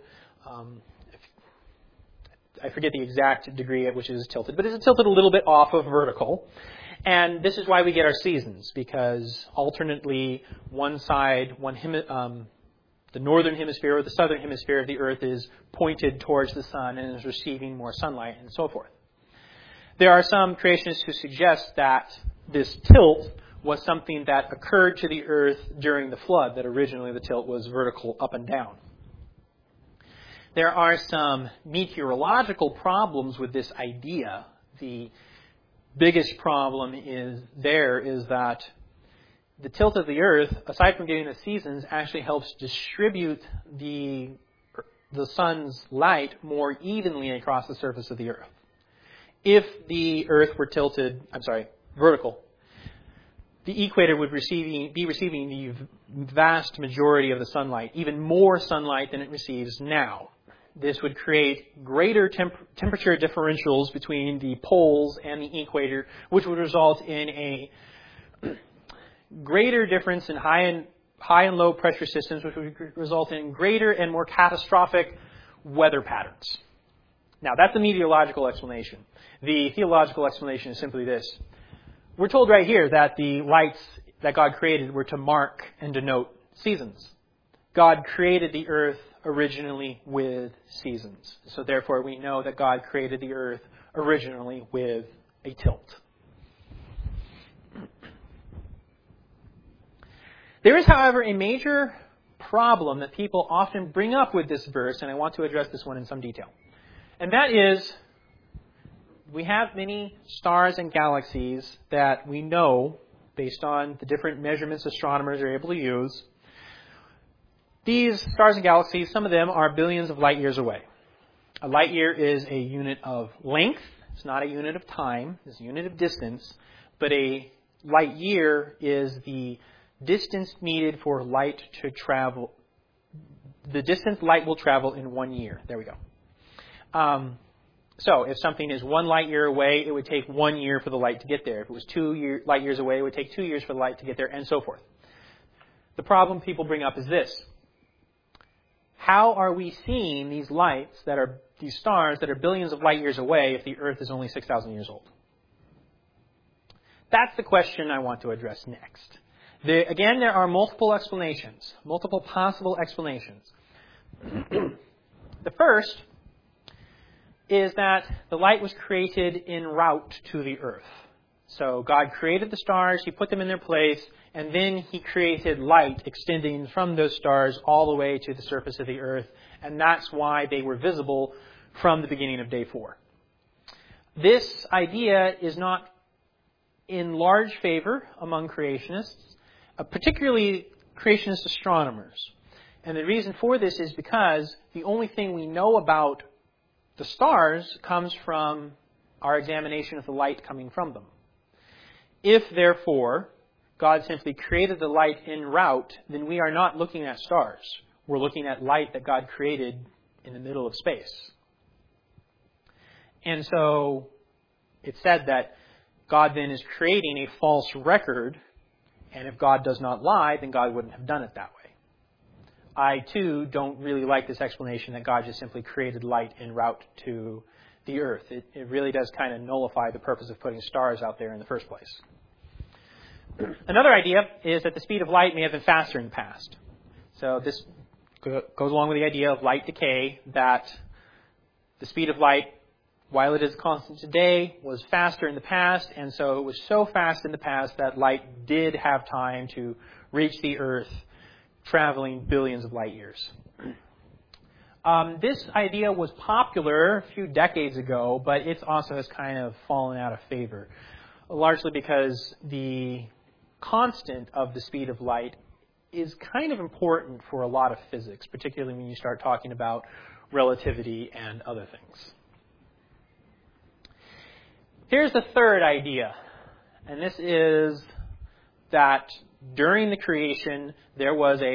I forget the exact degree at which it is tilted, but it's tilted a little bit off of vertical. And this is why we get our seasons, because alternately one side, the northern hemisphere or the southern hemisphere of the Earth is pointed towards the sun and is receiving more sunlight and so forth. There are some creationists who suggest that this tilt was something that occurred to the Earth during the flood, that originally the tilt was vertical up and down. There are some meteorological problems with this idea. The biggest problem is that the tilt of the Earth, aside from getting the seasons, actually helps distribute the sun's light more evenly across the surface of the Earth. If the Earth were vertical, the equator would be receiving the vast majority of the sunlight, even more sunlight than it receives now. This would create greater temperature differentials between the poles and the equator, which would result in a greater difference in high and low pressure systems, which would result in greater and more catastrophic weather patterns. Now, that's the meteorological explanation. The theological explanation is simply this. We're told right here that the lights that God created were to mark and denote seasons. God created the Earth originally with seasons. So therefore we know that God created the Earth originally with a tilt. There is, however, a major problem that people often bring up with this verse, and I want to address this one in some detail. And that is, we have many stars and galaxies that we know, based on the different measurements astronomers are able to use. These stars and galaxies, some of them are billions of light years away. A light year is a unit of length. It's not a unit of time. It's a unit of distance. But a light year is the distance needed for light to travel. The distance light will travel in 1 year. There we go. So if something is 1 light year away, it would take 1 year for the light to get there. If it was 2 light years away, it would take 2 years for the light to get there, and so forth. The problem people bring up is this. How are we seeing these these stars that are billions of light years away if the Earth is only 6,000 years old? That's the question I want to address next. Again, there are multiple explanations, multiple possible explanations. The first is that the light was created en route to the Earth. So God created the stars, He put them in their place, and then He created light extending from those stars all the way to the surface of the Earth, and that's why they were visible from the beginning of day 4. This idea is not in large favor among creationists, particularly creationist astronomers. And the reason for this is because the only thing we know about the stars comes from our examination of the light coming from them. If, therefore, God simply created the light en route, then we are not looking at stars. We're looking at light that God created in the middle of space. And so it's said that God then is creating a false record, and if God does not lie, then God wouldn't have done it that way. I, too, don't really like this explanation that God just simply created light en route to the Earth. It really does kind of nullify the purpose of putting stars out there in the first place. Another idea is that the speed of light may have been faster in the past. So this goes along with the idea of light decay, that the speed of light, while it is constant today, was faster in the past, and so it was so fast in the past that light did have time to reach the Earth, traveling billions of light years. This idea was popular a few decades ago, but it also has kind of fallen out of favor, largely because the constant of the speed of light is kind of important for a lot of physics, particularly when you start talking about relativity and other things. Here's the third idea, and this is that during the creation there was a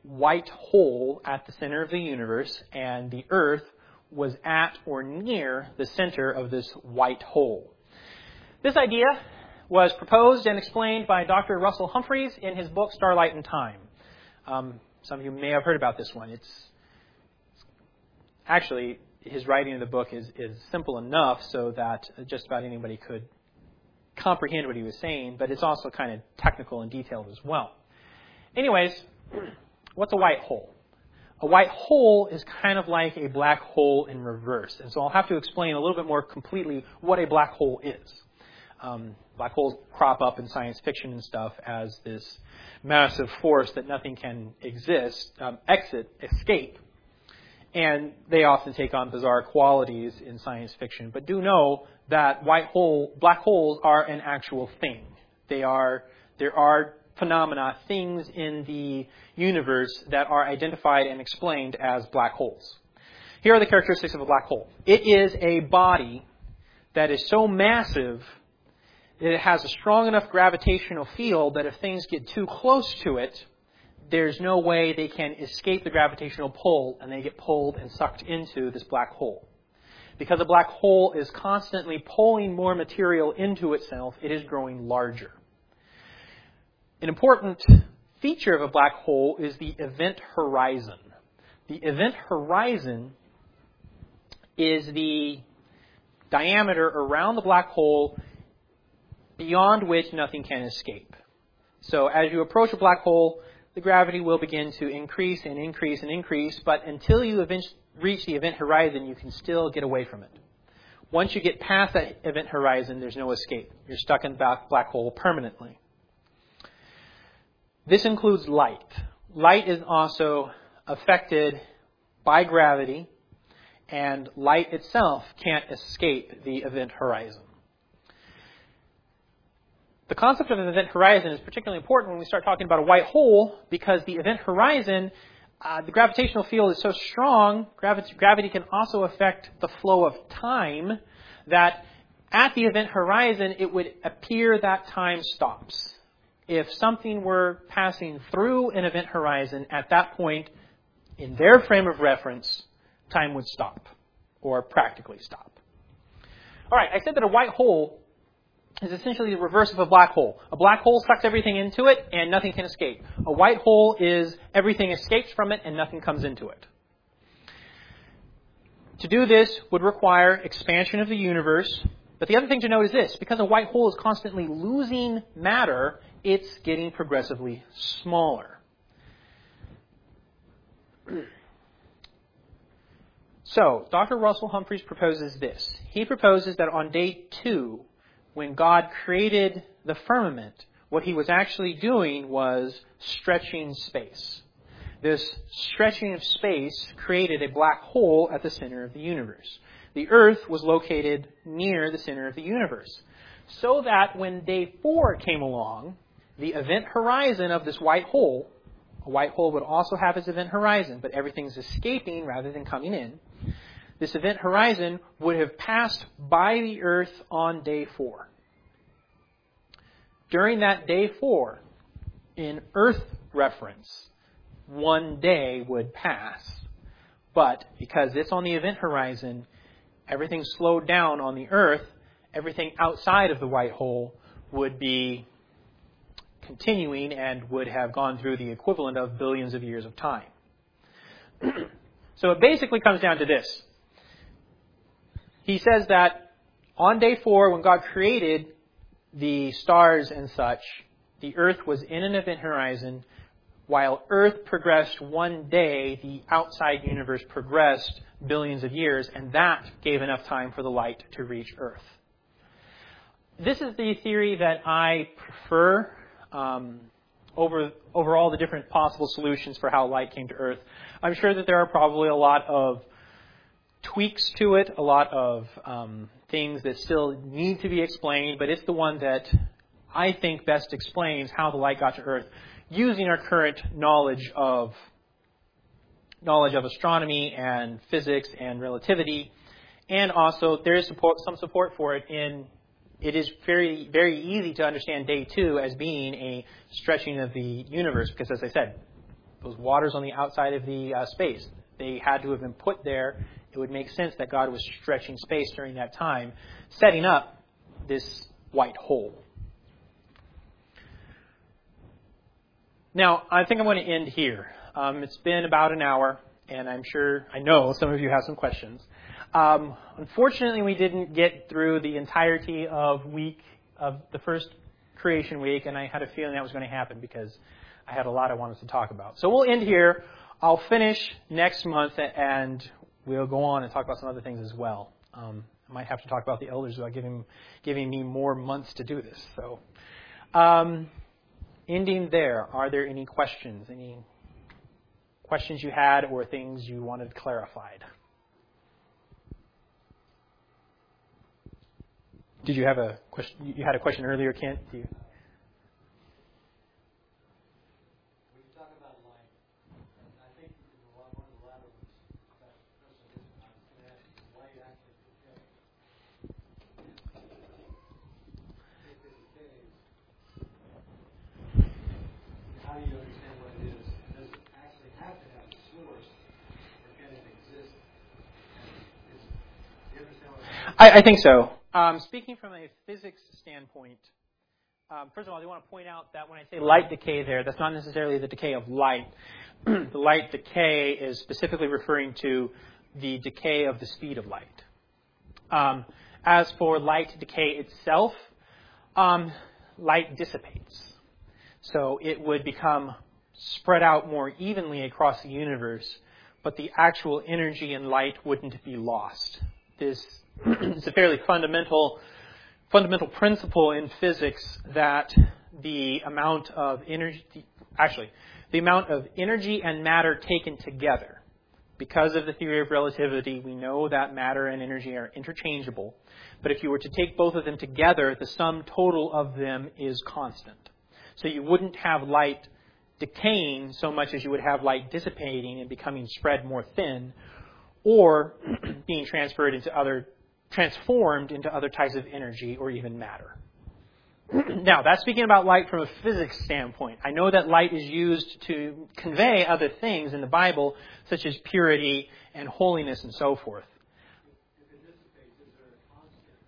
white hole at the center of the universe, and the Earth was at or near the center of this white hole. This idea was proposed and explained by Dr. Russell Humphreys in his book Starlight and Time. Some of you may have heard about this one. It's actually, his writing of the book is simple enough so that just about anybody could comprehend what he was saying, but it's also kind of technical and detailed as well. Anyways, what's a white hole? A white hole is kind of like a black hole in reverse. And so I'll have to explain a little bit more completely what a black hole is. Black holes crop up in science fiction and stuff as this massive force that nothing can escape. And they often take on bizarre qualities in science fiction. But do know that black holes are an actual thing. There are phenomena, things in the universe that are identified and explained as black holes. Here are the characteristics of a black hole. It is a body that is so massive that it has a strong enough gravitational field that if things get too close to it, there's no way they can escape the gravitational pull, and they get pulled and sucked into this black hole. Because a black hole is constantly pulling more material into itself, it is growing larger. An important feature of a black hole is the event horizon. The event horizon is the diameter around the black hole beyond which nothing can escape. So as you approach a black hole, the gravity will begin to increase and increase and increase, but until you reach the event horizon, you can still get away from it. Once you get past that event horizon, there's no escape. You're stuck in the black hole permanently. This includes light. Light is also affected by gravity, and light itself can't escape the event horizon. The concept of an event horizon is particularly important when we start talking about a white hole, because the event horizon, the gravitational field is so strong, gravity can also affect the flow of time, that at the event horizon, it would appear that time stops. If something were passing through an event horizon, at that point, in their frame of reference, time would stop, or practically stop. All right, I said that a white hole is essentially the reverse of a black hole. A black hole sucks everything into it, and nothing can escape. A white hole is everything escapes from it, and nothing comes into it. To do this would require expansion of the universe. But the other thing to note is this. Because a white hole is constantly losing matter, it's getting progressively smaller. So, Dr. Russell Humphreys proposes this. He proposes that on day 2, when God created the firmament, what he was actually doing was stretching space. This stretching of space created a black hole at the center of the universe. The Earth was located near the center of the universe. So that when day 4 came along, the event horizon of this white hole, a white hole would also have its event horizon, but everything's escaping rather than coming in. This event horizon would have passed by the Earth on day 4. During that day 4, in Earth reference, 1 day would pass. But because it's on the event horizon, everything slowed down on the Earth. Everything outside of the white hole would be continuing and would have gone through the equivalent of billions of years of time. So it basically comes down to this. He says that on day 4, when God created the stars and such, the Earth was in an event horizon. While Earth progressed 1 day, the outside universe progressed billions of years, and that gave enough time for the light to reach Earth. This is the theory that I prefer over all the different possible solutions for how light came to Earth. I'm sure that there are probably a lot of tweaks to it, a lot of things that still need to be explained, but it's the one that I think best explains how the light got to Earth using our current knowledge of astronomy and physics and relativity. And also there is some support for it in it is very, very easy to understand day 2 as being a stretching of the universe because, as I said, those waters on the outside of the space. They had to have been put there. It would make sense that God was stretching space during that time, setting up this white hole. Now, I think I'm going to end here. It's been about an hour, and I know some of you have some questions. Unfortunately, we didn't get through the entirety of the first creation week, and I had a feeling that was going to happen because I had a lot I wanted to talk about. So we'll end here. I'll finish next month, and we'll go on and talk about some other things as well. I might have to talk about the elders about giving me more months to do this. So, ending there, are there any questions? Any questions you had or things you wanted clarified? Did you have a question? You had a question earlier, Kent? Do you? I think so. Speaking from a physics standpoint, first of all, I want to point out that when I say light decay there, that's not necessarily the decay of light. The light decay is specifically referring to the decay of the speed of light. As for light decay itself, light dissipates. So it would become spread out more evenly across the universe, but the actual energy in light wouldn't be lost. This is a fairly fundamental principle in physics that the amount of energy and matter taken together, because of the theory of relativity, we know that matter and energy are interchangeable. But if you were to take both of them together, the sum total of them is constant. So you wouldn't have light decaying so much as you would have light dissipating and becoming spread more thin, or being transformed into other types of energy or even matter. Now, that's speaking about light from a physics standpoint. I know that light is used to convey other things in the Bible, such as purity and holiness and so forth. If it dissipates, is there a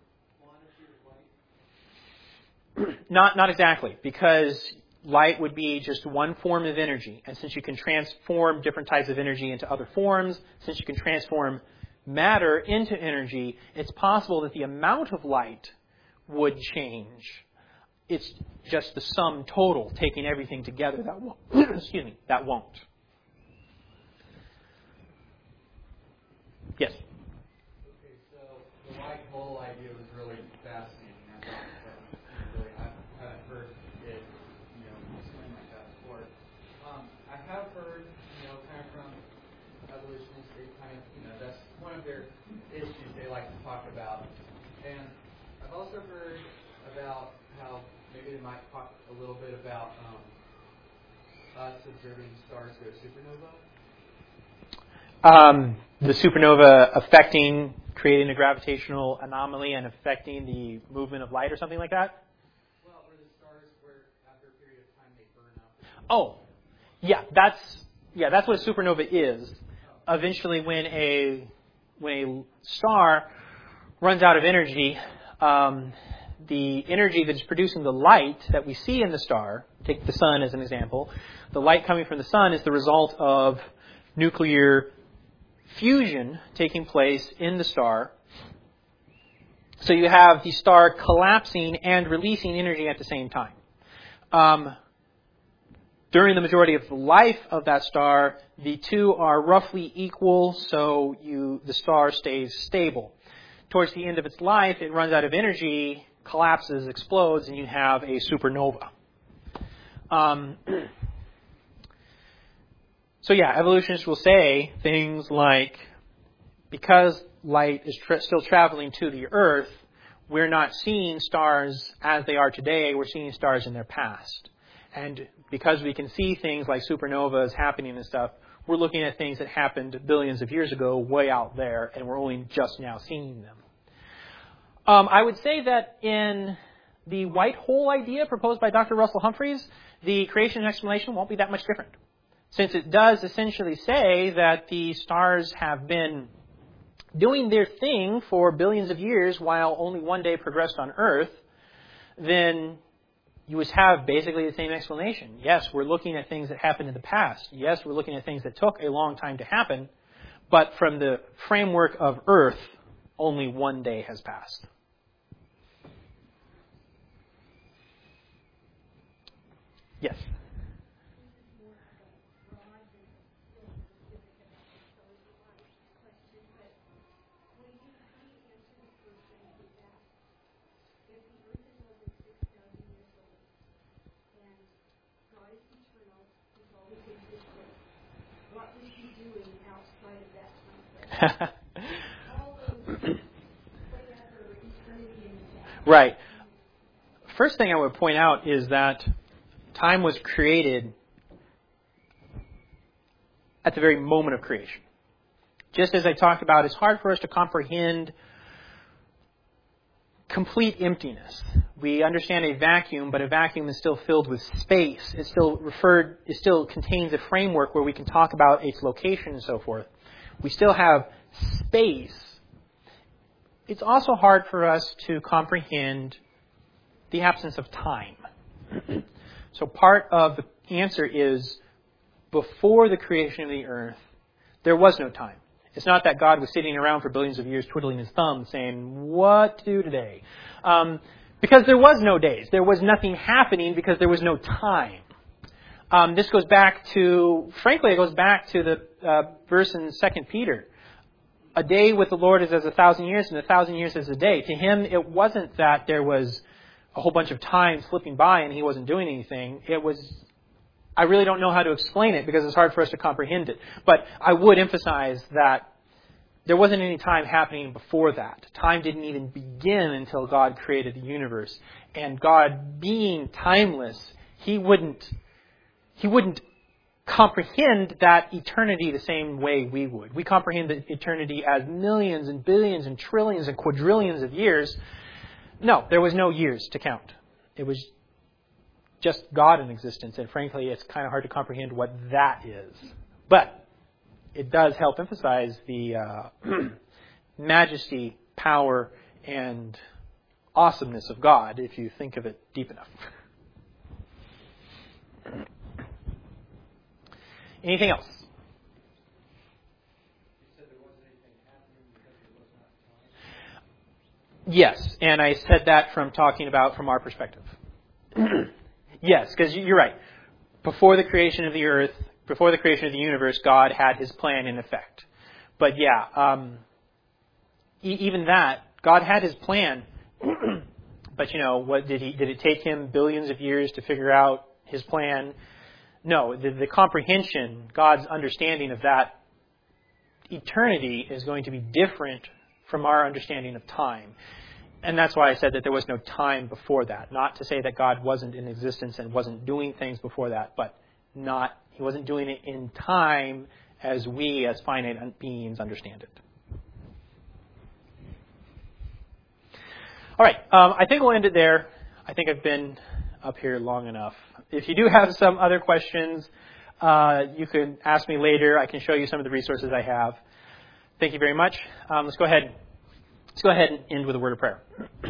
constant quantity of light? Not exactly, because light would be just one form of energy. And since you can transform different types of energy into other forms, since you can transform matter into energy, it's possible that the amount of light would change. It's just the sum total, taking everything together, that won't. That won't. Yes? Okay, so the white hole idea was really fascinating. I haven't heard it, explained like that before. I have heard, kind of from evolutionists, they kind of, that's one of their issues they like to talk about. And I've also heard about how maybe they might talk a little bit about us observing stars go supernova. The supernova creating a gravitational anomaly and affecting the movement of light or something like that? Well, where the stars, after a period of time, they burn up. Oh, yeah, that's what a supernova is. Eventually, when a star runs out of energy, the energy that is producing the light that we see in the star, take the sun as an example, the light coming from the sun is the result of nuclear fusion taking place in the star. So you have the star collapsing and releasing energy at the same time. During the majority of the life of that star, the two are roughly equal, so the star stays stable. Towards the end of its life, it runs out of energy, collapses, explodes, and you have a supernova. So evolutionists will say things like, because light is still traveling to the Earth, we're not seeing stars as they are today, we're seeing stars in their past. And because we can see things like supernovas happening and stuff, we're looking at things that happened billions of years ago way out there, and we're only just now seeing them. I would say that in the white hole idea proposed by Dr. Russell Humphreys, the creation explanation won't be that much different. since it does essentially say that the stars have been doing their thing for billions of years while only one day progressed on Earth, then you would have basically the same explanation. Yes, we're looking at things that happened in the past. Yes, we're looking at things that took a long time to happen. But from the framework of Earth, only one day has passed. Yes? Right. First thing I would point out is that time was created at the very moment of creation. Just as I talked about, it's hard for us to comprehend complete emptiness. We understand a vacuum, but a vacuum is still filled with space. It still contains a framework where we can talk about its location and so forth. We still have space. It's also hard for us to comprehend the absence of time. So part of the answer is, before the creation of the earth, there was no time. It's not that God was sitting around for billions of years twiddling his thumb saying, what to do today? Because there was no days. There was nothing happening because there was no time. This goes back to, frankly, it goes back to the verse in 2 Peter. A day with the Lord is as 1,000 years, and 1,000 years is a day. To him, it wasn't that there was a whole bunch of time slipping by and he wasn't doing anything. It was, I really don't know how to explain it because it's hard for us to comprehend it. But I would emphasize that there wasn't any time happening before that. Time didn't even begin until God created the universe. And God, being timeless, He wouldn't comprehend that eternity the same way we would. We comprehend the eternity as millions and billions and trillions and quadrillions of years. No, there was no years to count. It was just God in existence, and frankly, it's kind of hard to comprehend what that is. But it does help emphasize the majesty, power, and awesomeness of God if you think of it deep enough. Anything else? You said there wasn't anything happening because there was not time? Yes, and I said that from our perspective. Yes, because you're right. Before the creation of the earth, before the creation of the universe, God had His plan in effect. But yeah, even that, God had His plan. But what did it take Him billions of years to figure out His plan? No, the comprehension, God's understanding of that eternity is going to be different from our understanding of time. And that's why I said that there was no time before that. Not to say that God wasn't in existence and wasn't doing things before that, but He wasn't doing it in time as we, as finite beings, understand it. All right, I think we'll end it there. I think I've been up here long enough. If you do have some other questions, you can ask me later. I can show you some of the resources I have. Thank you very much. Let's go ahead and end with a word of prayer.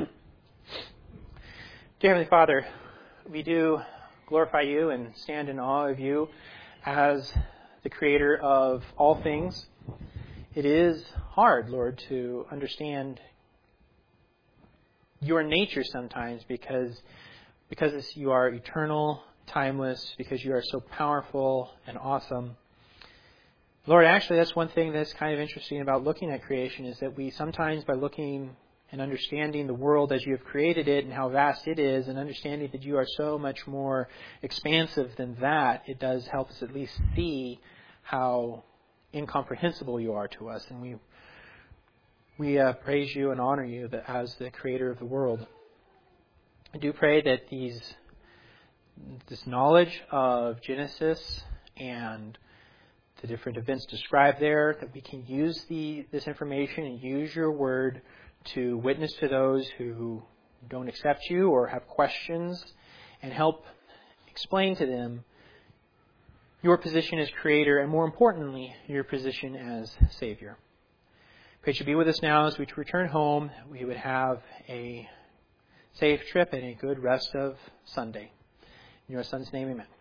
Dear Heavenly Father, we do glorify You and stand in awe of You as the Creator of all things. It is hard, Lord, to understand Your nature sometimes because You are eternal, timeless, because You are so powerful and awesome. Lord, actually, that's one thing that's kind of interesting about looking at creation is that we sometimes, by looking and understanding the world as You have created it and how vast it is, and understanding that You are so much more expansive than that, it does help us at least see how incomprehensible You are to us. And we praise You and honor You as the Creator of the world. I do pray that this knowledge of Genesis and the different events described there, that we can use this information and use Your word to witness to those who don't accept You or have questions, and help explain to them your position as Creator, and more importantly, your position as Savior. Pray you be with us now as we return home. We would have a safe trip and a good rest of Sunday. In your Son's name, amen.